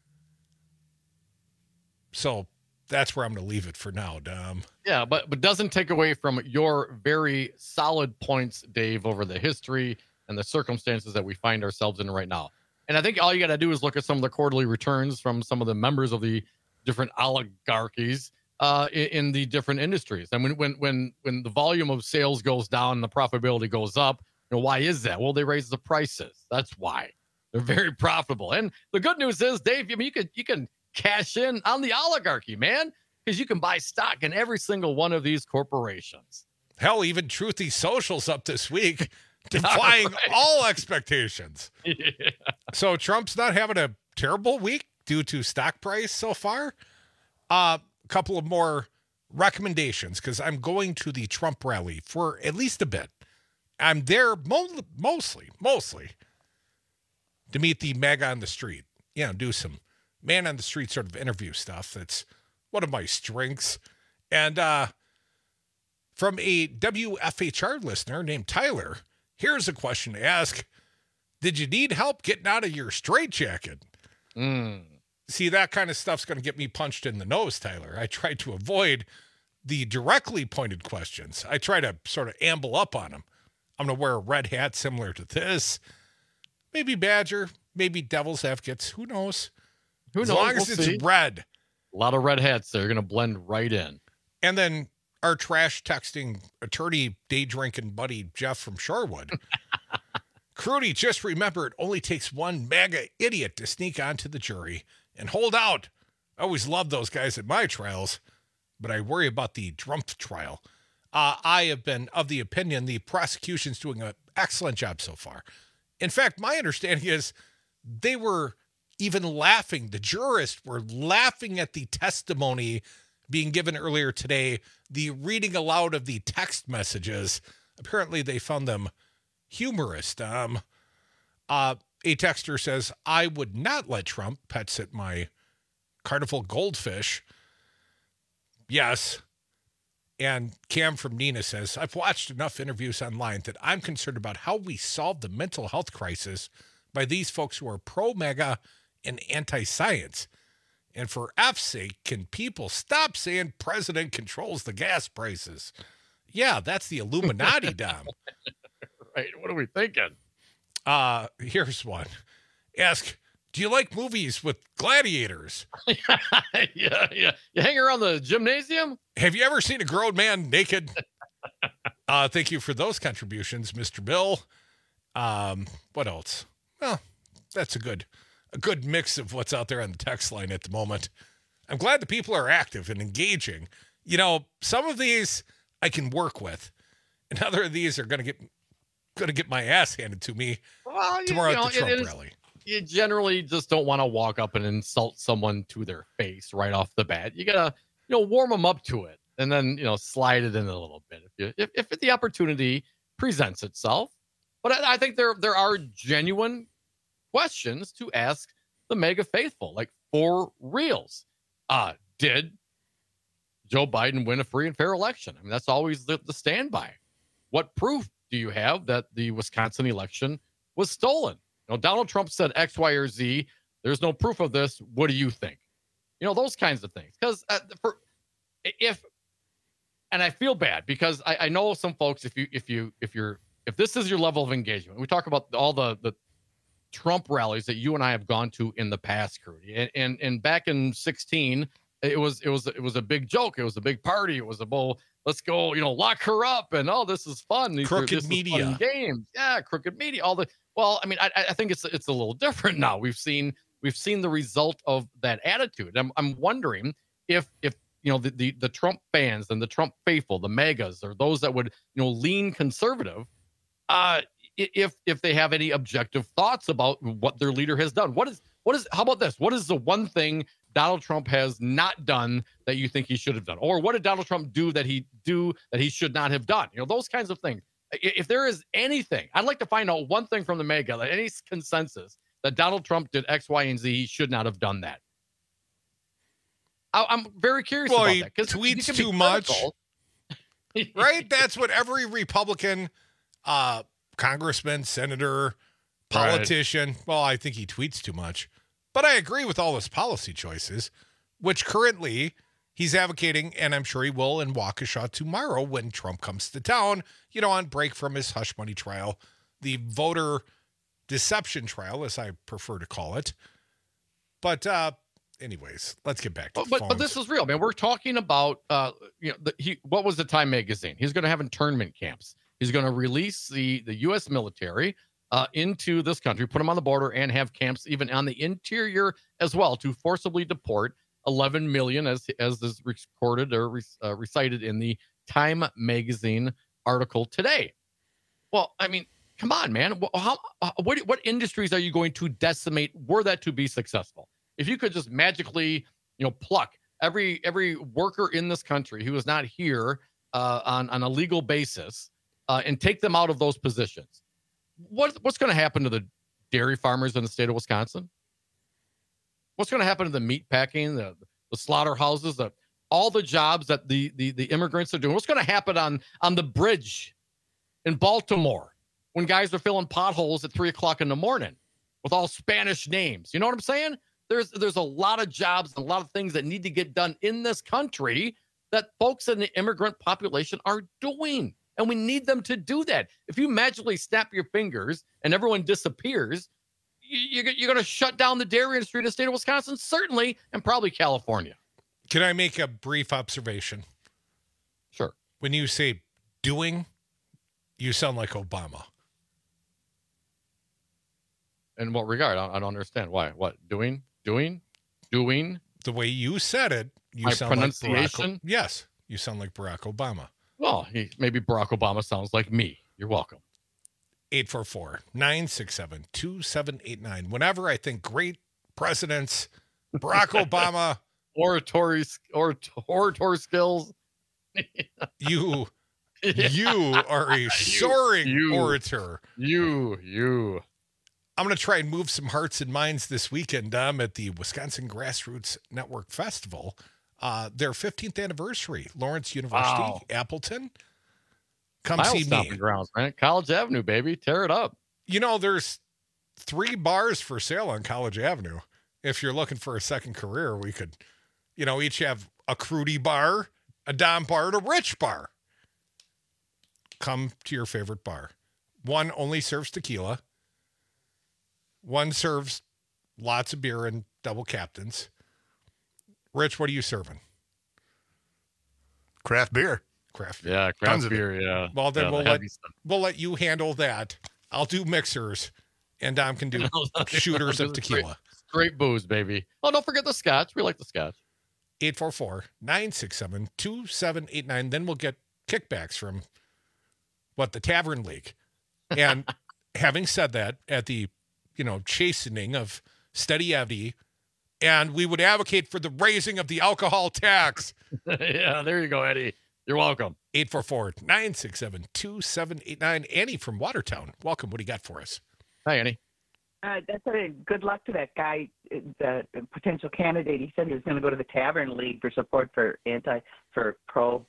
So that's where I'm going to leave it for now, Dom. Yeah, but but doesn't take away from your very solid points, Dave, over the history and the circumstances that we find ourselves in right now. And I think all you got to do is look at some of the quarterly returns from some of the members of the different oligarchies uh, in, in the different industries. And when when when when the volume of sales goes down and the profitability goes up, you know, why is that? Well, they raise the prices. That's why. They're very profitable. And the good news is, Dave, I mean, you can you can cash in on the oligarchy, man. because you can buy stock in every single one of these corporations. Hell, even Truthy Social's up this week, defying right. all expectations. Yeah. So Trump's not having a terrible week due to stock price so far. A uh, couple of more recommendations, because I'm going to the Trump rally for at least a bit. I'm there mo- mostly, mostly to meet the MAGA on the street. Yeah, do some man on the street sort of interview stuff. That's one of my strengths. And uh, from a W F H R listener named Tyler, here's a question to ask. Did you need help getting out of your straitjacket? Mm. See, that kind of stuff's going to get me punched in the nose, Tyler. I try to avoid the directly pointed questions. I try to sort of amble up on them. I'm going to wear a red hat similar to this. Maybe Badger, maybe Devil's Advocates. Who knows? Who as knows? long as we'll it's see. red. A lot of red hats there. You're going to blend right in. And then our trash texting attorney, day drinking buddy, Jeff from Shorewood. Crudy, just remember, it only takes one MAGA idiot to sneak onto the jury and hold out. I always love those guys at my trials, but I worry about the Trump trial. Uh, I have been of the opinion the prosecution's doing an excellent job so far. In fact, my understanding is they were even laughing. The jurists were laughing at the testimony being given earlier today, the reading aloud of the text messages. Apparently, they found them humorous. Um, uh, a texter says, I would not let Trump pet sit my carnival goldfish. Yes. And Cam from Nina says, I've watched enough interviews online that I'm concerned about how we solve the mental health crisis by these folks who are pro-MAGA and anti-science. And for F's sake, can people stop saying president controls the gas prices? Yeah, that's the Illuminati, Dom. Right. What are we thinking? Uh, here's one. Ask, do you like movies with gladiators? yeah, yeah. You hang around the gymnasium? Have you ever seen a grown man naked? uh, thank you for those contributions, Mister Bill. Um, what else? Well, that's a good, a good mix of what's out there on the text line at the moment. I'm glad the people are active and engaging. You know, some of these I can work with, and other of these are going to get, going to get my ass handed to me well, you, tomorrow you know, at the Trump it, it rally. You generally just don't want to walk up and insult someone to their face right off the bat. You gotta, you know, warm them up to it, and then you know slide it in a little bit if you if, if the opportunity presents itself. But I, I think there there are genuine questions to ask the MAGA faithful, like for reals. Uh, did Joe Biden win a free and fair election? I mean, that's always the, the standby. What proof do you have that the Wisconsin election was stolen? You know, Donald Trump said X, Y, or Z. There's no proof of this. What do you think? You know, those kinds of things. Because uh, for if, and I feel bad because I, I know some folks. If you, if you, if you're, if this is your level of engagement, we talk about all the the Trump rallies that you and I have gone to in the past, Crudy, and and, and back in sixteen, it was it was it was a big joke. It was a big party. It was a bull. Let's go, you know, lock her up, and oh, this is fun. These crooked are, this media is fun games, yeah, crooked media. All the well, I mean, I, I think it's it's a little different now. We've seen we've seen the result of that attitude. I'm I'm wondering if if you know the the, the Trump fans and the Trump faithful, the MAGAs, or those that would you know lean conservative, uh, if if they have any objective thoughts about what their leader has done. What is what is how about this? What is the one thing Donald Trump has not done that you think he should have done? Or what did Donald Trump do that he do that he should not have done? You know, those kinds of things. If there is anything, I'd like to find out one thing from the MAGA, like any consensus that Donald Trump did X, Y, and Z, he should not have done that. I, I'm very curious well, about that. Because he tweets too much. Right? That's what every Republican uh, congressman, senator, politician, right. Well, I think he tweets too much. But I agree with all his policy choices, which currently he's advocating, and I'm sure he will in Waukesha tomorrow when Trump comes to town, you know, on break from his hush money trial, the voter deception trial, as I prefer to call it. But uh, anyways, let's get back to but, the but, phones. but this is real, man. We're talking about, uh, you know, the, he, what was the Time magazine? He's going to have internment camps. He's going to release the, the U S military Uh, into this country, put them on the border, and have camps even on the interior as well to forcibly deport eleven million, as as is recorded or re, uh, recited in the Time magazine article today. Well, I mean, come on, man. How, what what industries are you going to decimate were that to be successful? If you could just magically, you know, pluck every every worker in this country who is not here uh, on on a legal basis uh, and take them out of those positions, what what's going to happen to the dairy farmers in the state of Wisconsin? What's going to happen to the meat packing, the, the slaughterhouses, the, all the jobs that the, the, the immigrants are doing? What's going to happen on, on the bridge in Baltimore when guys are filling potholes at three o'clock in the morning with all Spanish names? You know what I'm saying? There's, there's a lot of jobs and a lot of things that need to get done in this country that folks in the immigrant population are doing. And we need them to do that. If you magically snap your fingers and everyone disappears, You're, you're going to shut down the dairy industry in the state of Wisconsin, certainly, and probably California. Can I make a brief observation? Sure. When you say doing, you sound like Obama. In what regard? I don't understand. Why? What? Doing? Doing? Doing? The way you said it, you My sound pronunciation? like Barack. Yes, you sound like Barack Obama. Well, he, maybe Barack Obama sounds like me. You're welcome. eight four four, nine six seven, two seven eight nine. Whenever I think great presidents, Barack Obama, oratory, orator, oratory skills, you, you are a soaring you, orator. You, you. I'm going to try and move some hearts and minds this weekend. I'm at the Wisconsin Grassroots Network Festival, uh, their fifteenth anniversary, Lawrence University, Wow. Appleton. Come see me. Stomping grounds, man. College Avenue, baby. Tear it up. You know, there's three bars for sale on College Avenue. If you're looking for a second career, we could, you know, each have a Crudy bar, a Dom bar, and a Rich bar. Come to your favorite bar. One only serves tequila. One serves lots of beer and double captains. Rich, what are you serving? Craft beer. Craft beer. Yeah, craft beer, yeah. Well, then yeah, we'll the let heavy stuff. we'll let you handle that. I'll do mixers, and Dom can do shooters of tequila. Straight, straight booze, baby. Oh, don't forget the scotch. We like the scotch. eight four four, nine six seven, two seven eight nine. Then we'll get kickbacks from, what, the Tavern League. And having said that, at the, you know, chastening of Steady Eddie, and we would advocate for the raising of the alcohol tax. Yeah, there you go, Eddie. You're welcome. eight four four, nine six seven, two seven eight nine. Annie from Watertown. Welcome. What do you got for us? Hi, Annie. Uh, that's a good luck to that guy, the potential candidate. He said he was going to go to the Tavern League for support for anti, for pro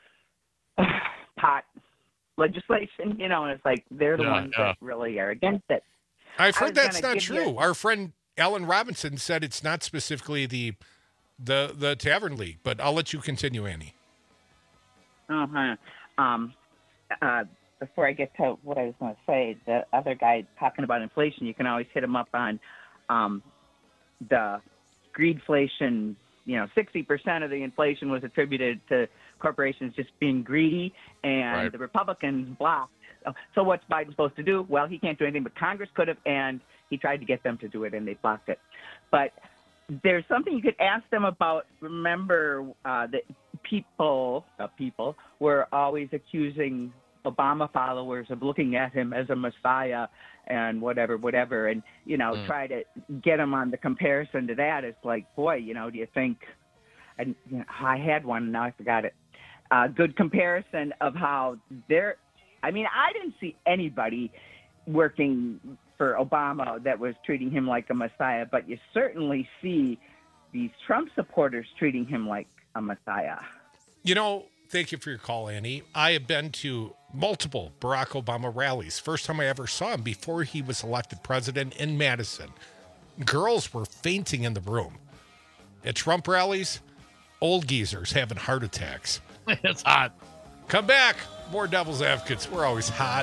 pot legislation, you know, and it's like they're the Yeah, ones yeah. that really are against it. I've I heard was that's gonna not give true. you- Our friend Alan Robinson said it's not specifically the the the Tavern League, but I'll let you continue, Annie. Uh-huh. Um, uh, before I get to what I was going to say, the other guy talking about inflation, you can always hit him up on um, the greedflation. You know, sixty percent of the inflation was attributed to corporations just being greedy, and Right. the Republicans blocked. So what's Biden supposed to do? Well, he can't do anything, but Congress could have, and he tried to get them to do it, and they blocked it. But there's something you could ask them about. Remember uh, that people, uh, people were always accusing Obama followers of looking at him as a messiah and whatever, whatever, and, you know, Mm. try to get him on the comparison to that. It's like, boy, you know, do you think, and you know, I had one, and now I forgot it. Uh, good comparison of how they're, I mean, I didn't see anybody working for Obama that was treating him like a messiah, but you certainly see these Trump supporters treating him like a messiah. You know, thank you for your call, Annie. I have been to multiple Barack Obama rallies. First time I ever saw him before he was elected president in Madison. Girls were fainting in the room. At Trump rallies, old geezers having heart attacks. It's hot. Come back. More Devil's Advocates. We're always hot.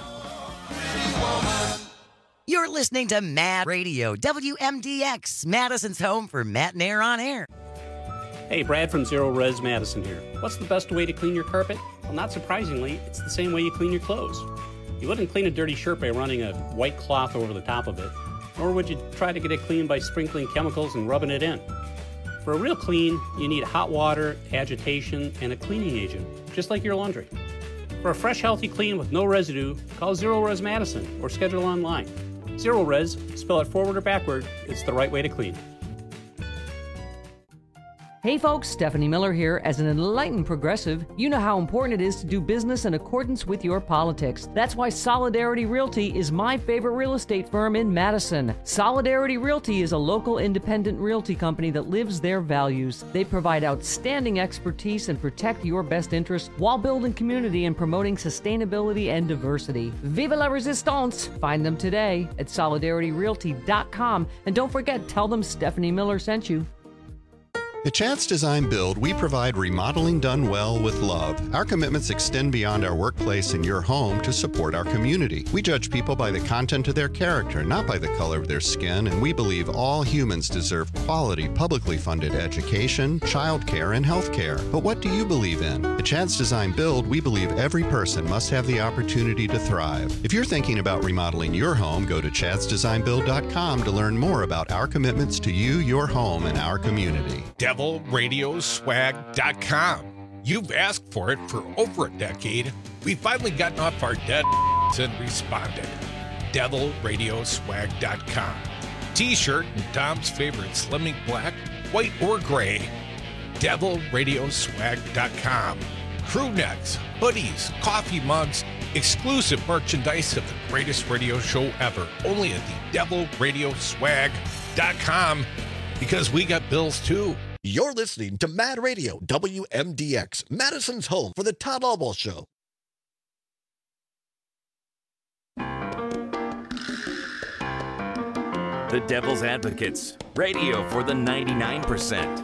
You're listening to Mad Radio, W M D X, Madison's home for Matt and Air on Air. Hey, Brad from Zero Res Madison here. What's the best way to clean your carpet? Well, not surprisingly, it's the same way you clean your clothes. You wouldn't clean a dirty shirt by running a white cloth over the top of it, nor would you try to get it clean by sprinkling chemicals and rubbing it in. For a real clean, you need hot water, agitation, and a cleaning agent, just like your laundry. For a fresh, healthy clean with no residue, call Zero Res Madison or schedule online. Zero Res, spell it forward or backward, it's the right way to clean. Hey folks, Stephanie Miller here. As an enlightened progressive, you know how important it is to do business in accordance with your politics. That's why Solidarity Realty is my favorite real estate firm in Madison. Solidarity Realty is a local independent realty company that lives their values. They provide outstanding expertise and protect your best interests while building community and promoting sustainability and diversity. Viva la resistance! Find them today at solidarity realty dot com. And don't forget, tell them Stephanie Miller sent you. At Chance Design Build, we provide remodeling done well with love. Our commitments extend beyond our workplace and your home to support our community. We judge people by the content of their character, not by the color of their skin, and we believe all humans deserve quality, publicly funded education, childcare, and health care. But what do you believe in? At Chance Design Build, we believe every person must have the opportunity to thrive. If you're thinking about remodeling your home, go to chance design build dot com to learn more about our commitments to you, your home, and our community. devil radio swag dot com. You've asked for it for over a decade. We've finally gotten off our dead and responded. devil radio swag dot com. T-shirt and Tom's favorite slimming black, white, or gray. devil radio swag dot com. Crew necks, hoodies, coffee mugs, exclusive merchandise of the greatest radio show ever. Only at the devil radio swag dot com, because we got bills too. You're listening to Mad Radio, W M D X, Madison's home for the Todd Albaugh Show. The Devil's Advocates, radio for the ninety-nine percent.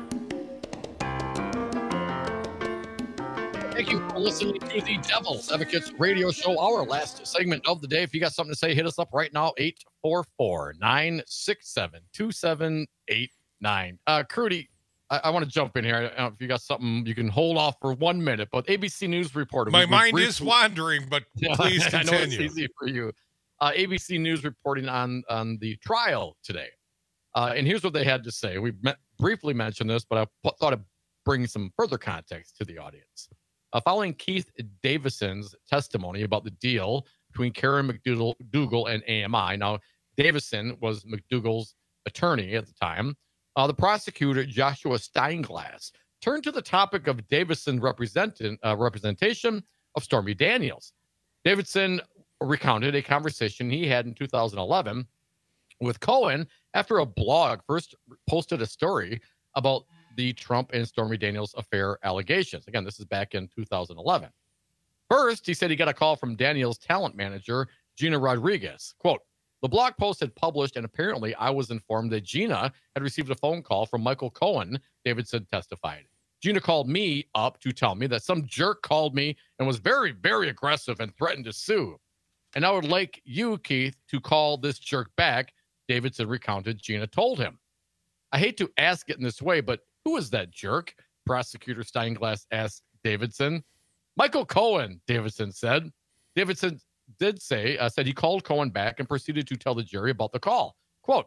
Thank you for listening to the Devil's Advocates radio show, our last segment of the day. If you got something to say, hit us up right now, eight four four, nine six seven, two seven eight nine. Uh, Crudy, I, I want to jump in here. I don't know if you got something you can hold off for one minute, but A B C News reporter. My we, we mind briefly, is wandering, but please I continue. know it's easy for you. Uh, A B C News reporting on, on the trial today. Uh, and here's what they had to say. We met, briefly mentioned this, but I p- thought I'd bring some further context to the audience. Uh, following Keith Davison's testimony about the deal between Karen McDougal and A M I. Now, Davison was McDougal's attorney at the time. Uh, the prosecutor, Joshua Steinglass, turned to the topic of Davison's represent- uh, representation of Stormy Daniels. Davidson recounted a conversation he had in two thousand eleven with Cohen after a blog first posted a story about the Trump and Stormy Daniels affair allegations. Again, this is back in two thousand eleven. First, he said he got a call from Daniels' talent manager, Gina Rodriguez. Quote, the blog post had published, and apparently I was informed that Gina had received a phone call from Michael Cohen, Davidson testified. Gina called me up to tell me that some jerk called me and was very, very aggressive and threatened to sue. And I would like you, Keith, to call this jerk back, Davidson recounted Gina told him. I hate to ask it in this way, but who is that jerk? Prosecutor Steinglass asked Davidson. Michael Cohen, Davidson said. Davidson did say, uh, said he called Cohen back and proceeded to tell the jury about the call. Quote,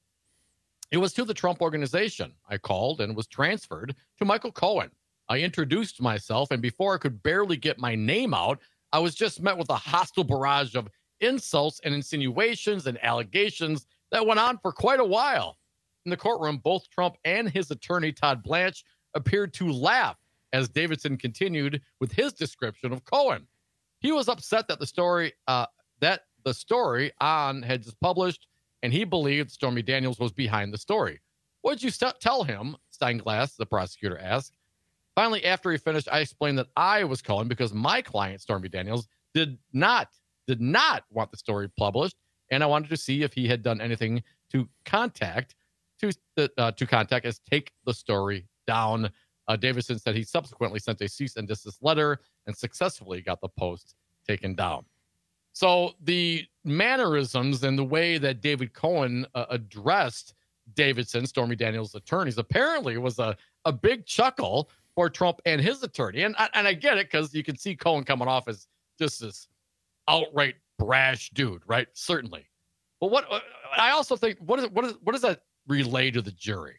it was to the Trump organization. I called and was transferred to Michael Cohen. I introduced myself, and before I could barely get my name out, I was just met with a hostile barrage of insults and insinuations and allegations that went on for quite a while. In the courtroom, both Trump and his attorney, Todd Blanche, appeared to laugh as Davidson continued with his description of Cohen. He was upset that the story uh, that the story on had just published, and he believed Stormy Daniels was behind the story. What did you st- tell him? Steinglass, the prosecutor, asked. Finally, after he finished, I explained that I was calling because my client, Stormy Daniels, did not did not want the story published, and I wanted to see if he had done anything to contact to uh, to contact us take the story down. Uh, Davidson said he subsequently sent a cease and desist letter and successfully got the post taken down. So the mannerisms and the way that David Cohen uh, addressed Davidson, Stormy Daniels' attorneys, apparently was a, a big chuckle for Trump and his attorney. And, and I get it, because you can see Cohen coming off as just this outright brash dude, right? Certainly. But what I also think, what is what is what does that relay to the jury?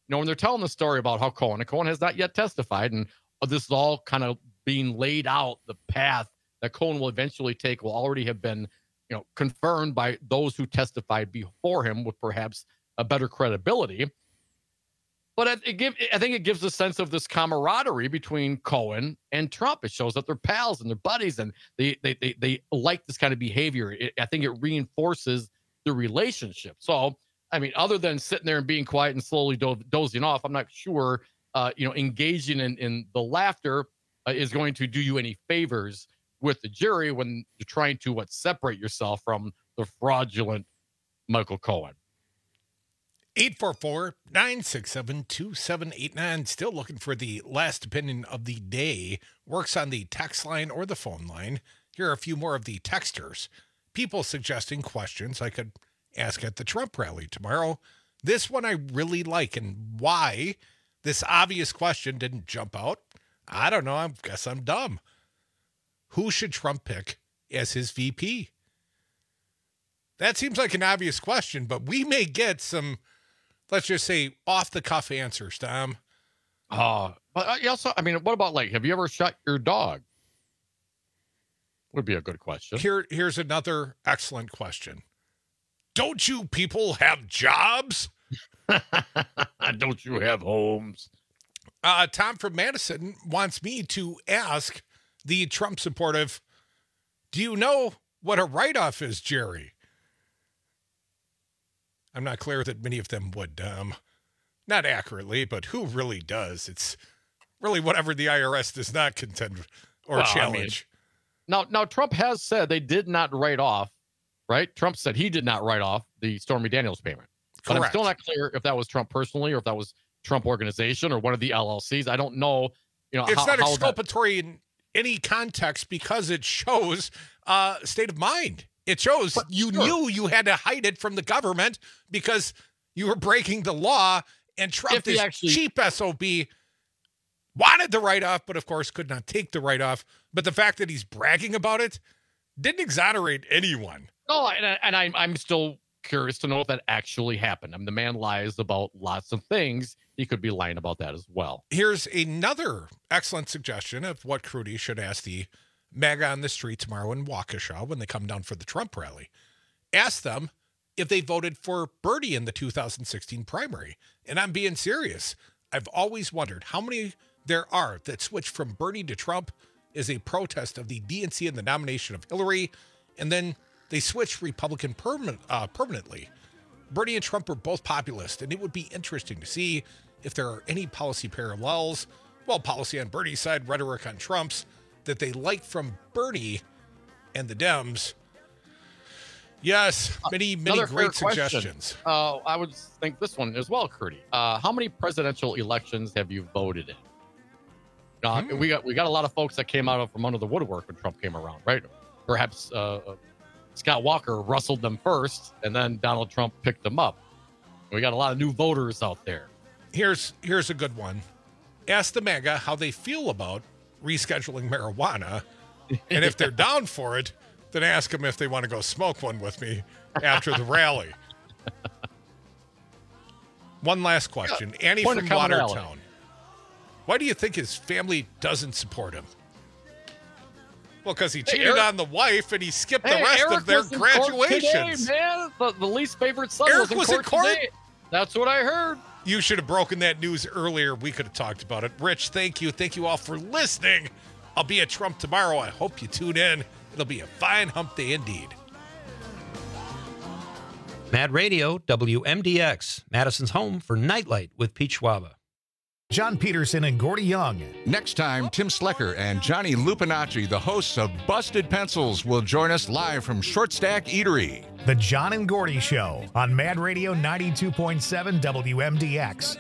know, when they're telling the story about how Cohen, and Cohen has not yet testified, and this is all kind of being laid out, the path that Cohen will eventually take will already have been, you know, confirmed by those who testified before him with perhaps a better credibility. But it give, I think it gives a sense of this camaraderie between Cohen and Trump. It shows that they're pals and they're buddies, and they they they, they like this kind of behavior. It, I think it reinforces the relationship. So, I mean, other than sitting there and being quiet and slowly do- dozing off, I'm not sure, uh, you know, engaging in, in the laughter uh, is going to do you any favors with the jury when you're trying to what separate yourself from the fraudulent Michael Cohen. eight four four, nine six seven, two seven eight nine. Still looking for the last opinion of the day. Works on the text line or the phone line. Here are a few more of the texters. People suggesting questions I could ask at the Trump rally tomorrow. This one I really like, and why this obvious question didn't jump out, I don't know. I guess I'm dumb. Who should Trump pick as his V P? That seems like an obvious question, but we may get some, let's just say, off-the-cuff answers, Tom. Uh, but uh, also, I mean, what about, like, have you ever shot your dog? Would be a good question. Here, here's another excellent question. Don't you people have jobs? Don't you have homes? Uh, Tom from Madison wants me to ask the Trump supportive, do you know what a write-off is, Jerry? I'm not clear that many of them would. Um, not accurately, but who really does? It's really whatever the I R S does not contend or Well, challenge. I mean, now, now, Trump has said they did not write off, right? Trump said he did not write off the Stormy Daniels payment. But I'm Correct. still not clear if that was Trump personally or if that was Trump Organization or one of the L L Cs. I don't know. You know, It's how, not how exculpatory in any context because it shows uh, state of mind. It shows But you sure. knew you had to hide it from the government because you were breaking the law, and Trump, If he this actually- cheap S O B, wanted the write-off, but of course could not take the write-off. But the fact that he's bragging about it didn't exonerate anyone. No, and, I- and I'm I'm still curious to know if that actually happened. I mean, the man lies about lots of things. He could be lying about that as well. Here's another excellent suggestion of what Crudy should ask the MAGA on the street tomorrow in Waukesha when they come down for the Trump rally. Ask them if they voted for Bernie in the two thousand sixteen primary. And I'm being serious. I've always wondered how many there are that switch from Bernie to Trump as a protest of the D N C and the nomination of Hillary, and then they switch Republican permanent, uh, permanently. Bernie and Trump are both populist, and it would be interesting to see if there are any policy parallels, well, policy on Bernie's side, rhetoric on Trump's, that they like from Bernie and the Dems. Yes, many, many Another great fair question. suggestions. Uh, I would think this one as well, Curdy. Uh, how many presidential elections have you voted in? Uh, Hmm. We got we got a lot of folks that came out of from under the woodwork when Trump came around, right? Perhaps uh, Scott Walker rustled them first, and then Donald Trump picked them up. We got a lot of new voters out there. Here's here's a good one. Ask the MAGA how they feel about rescheduling marijuana, and if they're down for it, then ask them if they want to go smoke one with me after the rally. One last question. Annie Point from of commonality. Watertown. Why do you think his family doesn't support him? Well, because he Hey, cheated Eric- on the wife and he skipped Hey, the rest Eric of their was in court graduations. today, man. The, the least favorite son Eric was in was court, in court? today. That's what I heard. You should have broken that news earlier. We could have talked about it. Rich, thank you. Thank you all for listening. I'll be at Trump tomorrow. I hope you tune in. It'll be a fine hump day indeed. Mad Radio, W M D X, Madison's home for Nightlight with Pete Schwaba. John Peterson and Gordy Young. Next time, Tim Slecker and Johnny Lupinacci, the hosts of Busted Pencils, will join us live from Short Stack Eatery. The John and Gordy Show on Mad Radio ninety-two point seven W M D X.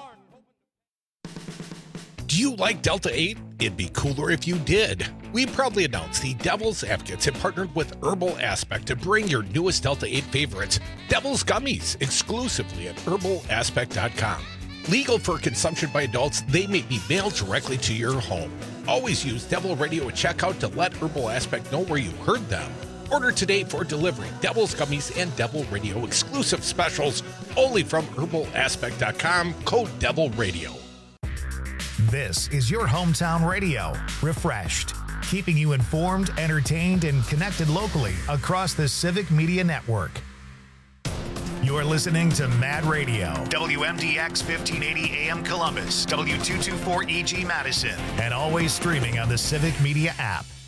Do you like Delta eight? It'd be cooler if you did. We proudly announce the Devil's Advocates have partnered with Herbal Aspect to bring your newest Delta eight favorites, Devil's Gummies, exclusively at herbal aspect dot com. Legal for consumption by adults, they may be mailed directly to your home. Always use Devil Radio at checkout to let Herbal Aspect know where you heard them. Order today for delivery. Devil's Gummies and Devil Radio exclusive specials only from herbal aspect dot com. Code Devil Radio. This is your hometown radio, refreshed, keeping you informed, entertained, and connected locally across the Civic Media Network. You're listening to Mad Radio, W M D X fifteen eighty A M Columbus, W two twenty-four E G Madison, and always streaming on the Civic Media app.